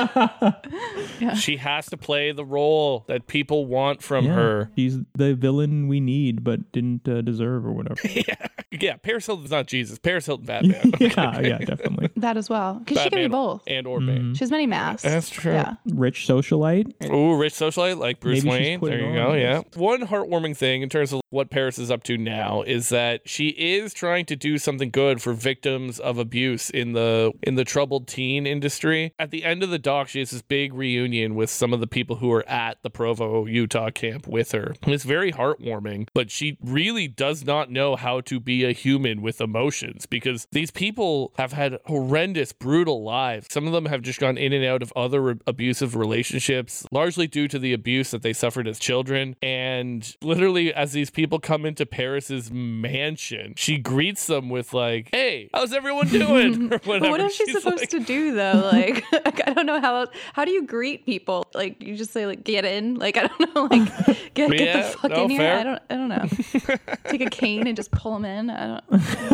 Yeah. She has to play the role that people want from her. She's the villain we need but didn't deserve or whatever. Yeah, Paris Hilton's not Jesus. Paris Hilton, Batman. yeah, definitely. That as well. Because she can be both. And or Bane. She has many masks. That's true. Yeah. Rich socialite. Ooh, rich socialite like Bruce Maybe she's Wayne. putting There you on go. this. Yeah. One heartwarming thing in terms of what Paris is up to now is that she is trying to do something good for victims of abuse in the troubled teen industry. At the end of the doc, she has this big reunion with some of the people who are at the Provo, Utah camp with her. And it's very heartwarming, but she really does not know how to be a human with emotions because these people have had horrendous, brutal lives. Some of them have just gone in and out of other abusive relationships, largely due to the abuse that they suffered as children. And literally, as these people come into Paris's mansion, she greets them with like, "Hey, how's everyone doing?" or whatever. But what is she supposed to do though? Like, I don't know how do you greet people? Like, you just say like, "Get in." Like, I don't know. Like, get the fuck in here. Fair. I don't know. Take a cane and just pull them in. I don't.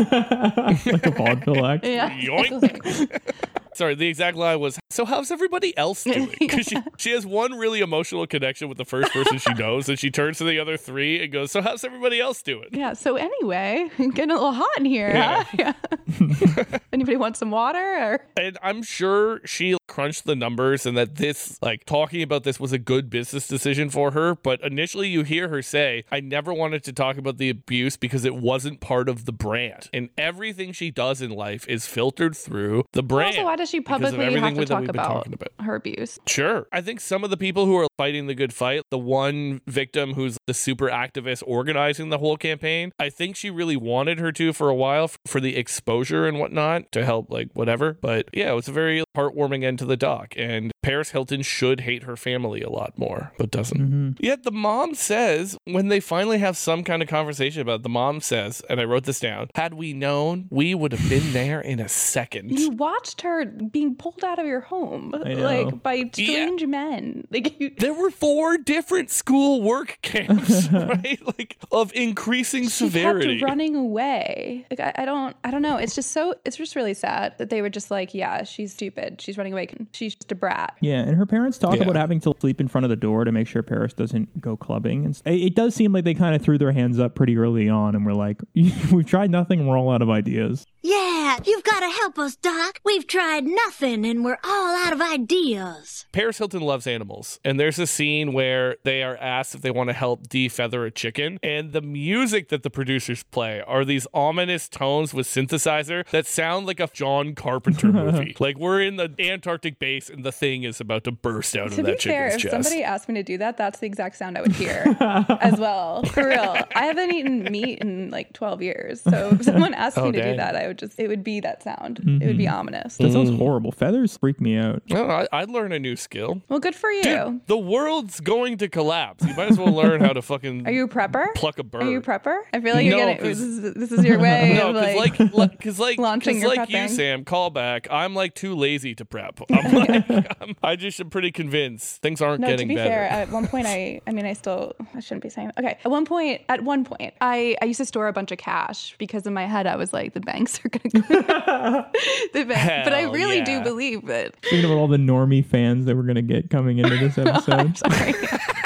Like a vaudeville act. Yeah. Yoink. Sorry, the exact line was, "So how's everybody else doing?" Because she has one really emotional connection with the first person she knows, and she turns to the other three and goes, "So how's everybody else doing?" Yeah. So anyway, getting a little hot in here. Yeah. Huh? Yeah. Anybody want some water? Or? And I'm sure she crunched the numbers and that this, like, talking about this was a good business decision for her. But initially you hear her say, "I never wanted to talk about the abuse because it wasn't part of the brand." And everything she does in life is filtered through the brand. Also, why does she publicly have to talk about about her abuse? Sure. I think some of the people who are fighting the good fight, the one victim who's the super activist organizing the whole campaign, I think she really wanted her to for a while for the exposure and whatnot to help, like, whatever. But yeah, it was a very heartwarming end to the doc. And Paris Hilton should hate her family a lot more, but doesn't. Mm-hmm. Yet the mom says, when they finally have some kind of conversation about it, the mom says, and I wrote this down, "Had we known, we would have been there in a second." You watched her being pulled out of your home, like by strange men. Like there were 4 different school work camps, right? Like of increasing severity. Kept running away. Like I don't know. It's just really sad that they were just like, yeah, she's stupid. She's running away. She's just a brat. Yeah, and her parents talk about having to sleep in front of the door to make sure Paris doesn't go clubbing. And it does seem like they kind of threw their hands up pretty early on and were like, "We've tried nothing. We're all out of ideas." Yeah, you've got to help us, Doc. We've tried nothing and we're all out of ideas. Paris Hilton loves animals, and there's a scene where they are asked if they want to help defeather a chicken, and the music that the producers play are these ominous tones with synthesizer that sound like a John Carpenter movie. Like we're in the Antarctic base and the thing is about to burst out of that chicken's fair, chest. if somebody asked me to do that, that's the exact sound I would hear as well. For real. I haven't eaten meat in like 12 years. So if someone asked me to do that, it would be that sound. Mm-hmm. It would be ominous. That sounds horrible. Feathers freak me out. Well, I'd learn a new skill. Well, good for you. Dude, the world's going to collapse. You might as well learn how to fucking Are you a prepper? Pluck a bird. Are you a prepper? I feel like you're getting this is your way of like launching your like prepping. you, Sam, call back. I'm like too lazy to prep. I'm like I just am pretty convinced things aren't getting better. To be fair, at one point I shouldn't be saying okay. At one point I used to store a bunch of cash because in my head I was like the banks are gonna go but I really do believe it. Thinking about all the normie fans that we're going to get coming into this episode. I'm sorry.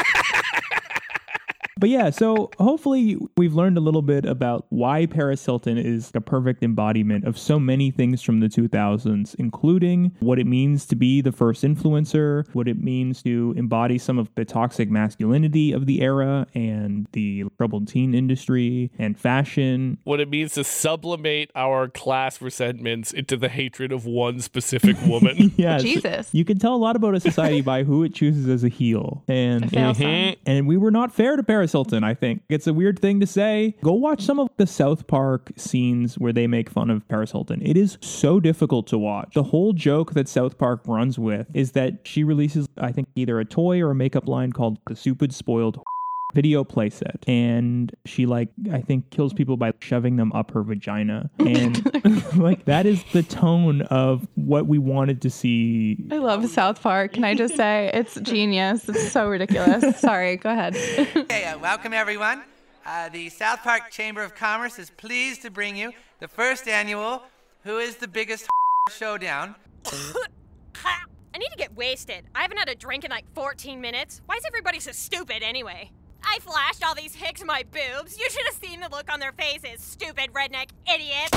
But yeah, so hopefully we've learned a little bit about why Paris Hilton is a perfect embodiment of so many things from the 2000s, including what it means to be the first influencer, what it means to embody some of the toxic masculinity of the era and the troubled teen industry and fashion. What it means to sublimate our class resentments into the hatred of one specific woman. Yes. Jesus. You can tell a lot about a society by who it chooses as a heel. And we were not fair to Paris Hilton, I think. It's a weird thing to say. Go watch some of the South Park scenes where they make fun of Paris Hilton. It is so difficult to watch. The whole joke that South Park runs with is that she releases, I think, either a toy or a makeup line called the Stupid Spoiled. video playset, and she like I think kills people by shoving them up her vagina, and like that is the tone of what we wanted to see. I love South Park. Can I just say it's genius? It's so ridiculous. Sorry, go ahead. Okay, welcome everyone. The South Park Chamber of Commerce is pleased to bring you the first annual Who is the Biggest Showdown. I need to get wasted. I haven't had a drink in like 14 minutes. Why is everybody so stupid anyway? I flashed all these hicks my boobs. You should have seen the look on their faces, stupid redneck idiots.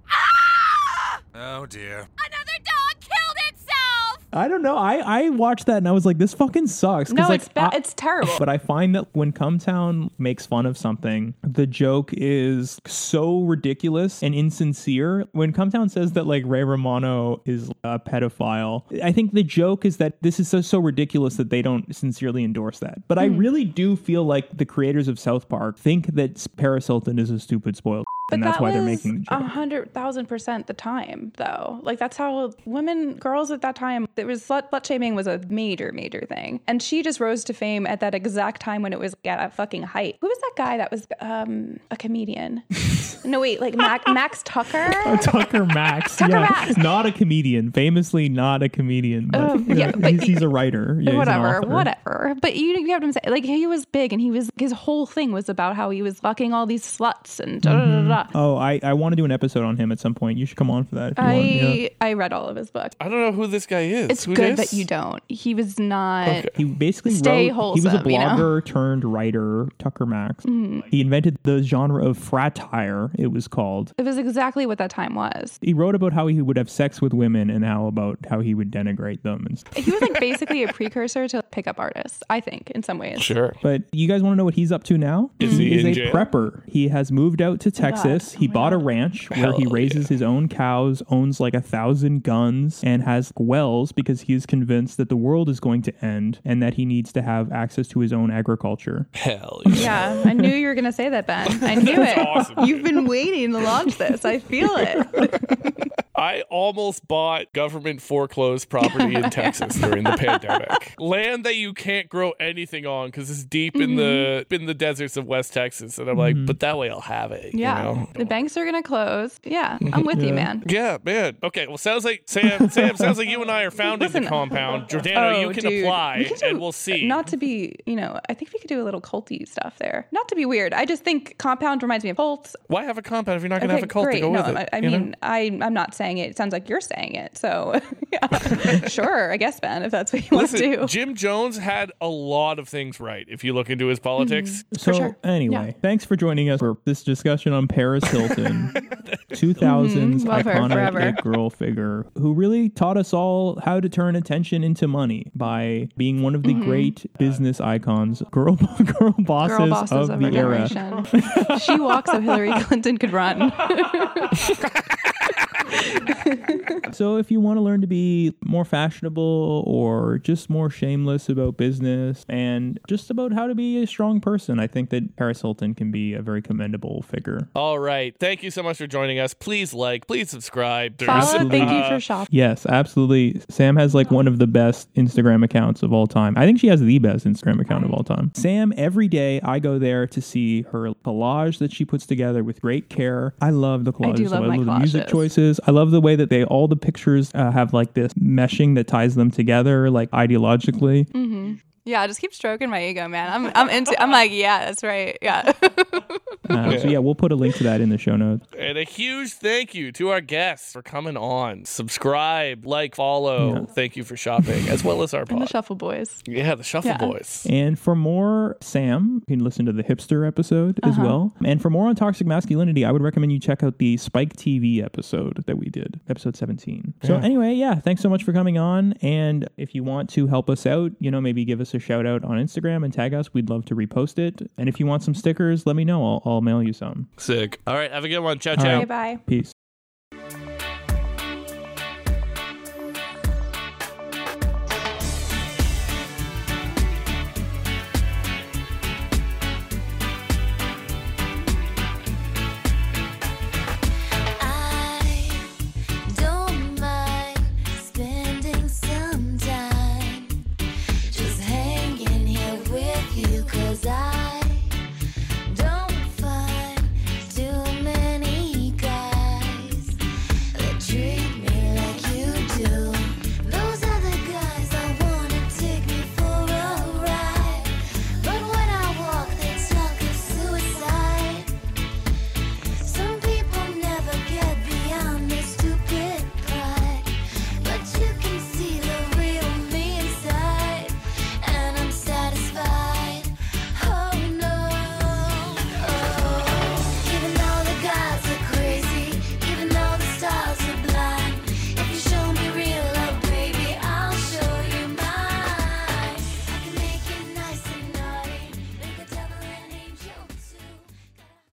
Ah! Oh dear. Another dog killed itself! I don't know. I watched that and I was like, this fucking sucks. No, like, it's bad. It's terrible. But I find that when Cumtown makes fun of something, the joke is so ridiculous and insincere. When Cumtown says that like Ray Romano is a pedophile, I think the joke is that this is so ridiculous that they don't sincerely endorse that. But I really do feel like the creators of South Park think that Paris Hilton is a stupid spoiled. But and that's that why was they're making the joke. 100,000% the time, though. Like, that's how girls at that time, it was slut shaming was a major, major thing. And she just rose to fame at that exact time when it was at a fucking height. Who was that guy that was a comedian? No, wait, like Max Tucker? Tucker Max. Max. Not a comedian. Famously not a comedian. But, but he's a writer. Yeah, whatever. But you have to say, like, he was big and his whole thing was about how he was fucking all these sluts and da-da-da-da. Oh, I want to do an episode on him at some point. You should come on for that if you want. Yeah. I read all of his books. I don't know who this guy is. It's good that you don't. He was not. Okay. He basically wholesome, he was a blogger turned writer, Tucker Max. He invented the genre of fratire, it was called. It was exactly what that time was. He wrote about how he would have sex with women and how he would denigrate them. And stuff. He was like basically a precursor to pickup artists, I think, in some ways. Sure. But you guys want to know what he's up to now? He is in a jail? prepper. He has moved out to Texas. He bought a ranch where he raises his own cows, owns like 1,000 guns, and has wells because he is convinced that the world is going to end and that he needs to have access to his own agriculture. Hell yeah. Yeah, I knew you were going to say that, Ben. I knew it. Awesome, You've been waiting to launch this. I feel it. I almost bought government foreclosed property in Texas during the pandemic. Land that you can't grow anything on because it's deep in the deserts of West Texas. And I'm like, but that way I'll have it. Yeah. You know? The banks are going to close. Yeah. I'm with you, man. Yeah, man. Okay. Well, sounds like Sam, sounds like you and I are founding the compound. Giordano, you can apply and we'll see. Not to be, I think we could do a little culty stuff there. Not to be weird. I just think compound reminds me of cults. Why have a compound if you're not going to have a cult to go with it? I mean, I'm not saying it. It sounds like you're saying it. So, yeah. Sure, I guess, Ben, if that's what you want to do. Jim Jones had a lot of things right if you look into his politics. So, anyway, thanks for joining us for this discussion on Paris Hilton, 2000s iconic it girl figure who really taught us all how to turn attention into money by being one of the great business icons, girl bosses of the era. She walks so Hillary Clinton could run. So if you want to learn to be more fashionable or just more shameless about business and just about how to be a strong person, I think that Paris Hilton can be a very commendable figure. All right. Thank you so much for joining us. Please please subscribe. Follow, thank you for shopping. Yes, absolutely. Sam has like one of the best Instagram accounts of all time. I think she has the best Instagram account of all time. Sam, every day I go there to see her collage that she puts together with great care. I love the collages. I do love my the collages. Music choices. I love the way that all the pictures have like this meshing that ties them together, like ideologically. Mm-hmm. Yeah, just keep stroking my ego, man. I'm like, yeah, that's right. Yeah. So yeah, we'll put a link to that in the show notes. And a huge thank you to our guests for coming on. Subscribe, follow. Yeah. Thank you for shopping, as well as our pod. And the Shuffle Boys. Yeah, the Shuffle Boys. And for more Sam, you can listen to the Hipster episode as well. And for more on toxic masculinity, I would recommend you check out the Spike TV episode that we did, episode 17. So anyway, thanks so much for coming on. And if you want to help us out, maybe give us a shout out on Instagram and tag us. We'd love to repost it. And if you want some stickers, let me know. I'll mail you some. Sick. All right. Have a good one. Ciao, ciao. Right, bye. Peace.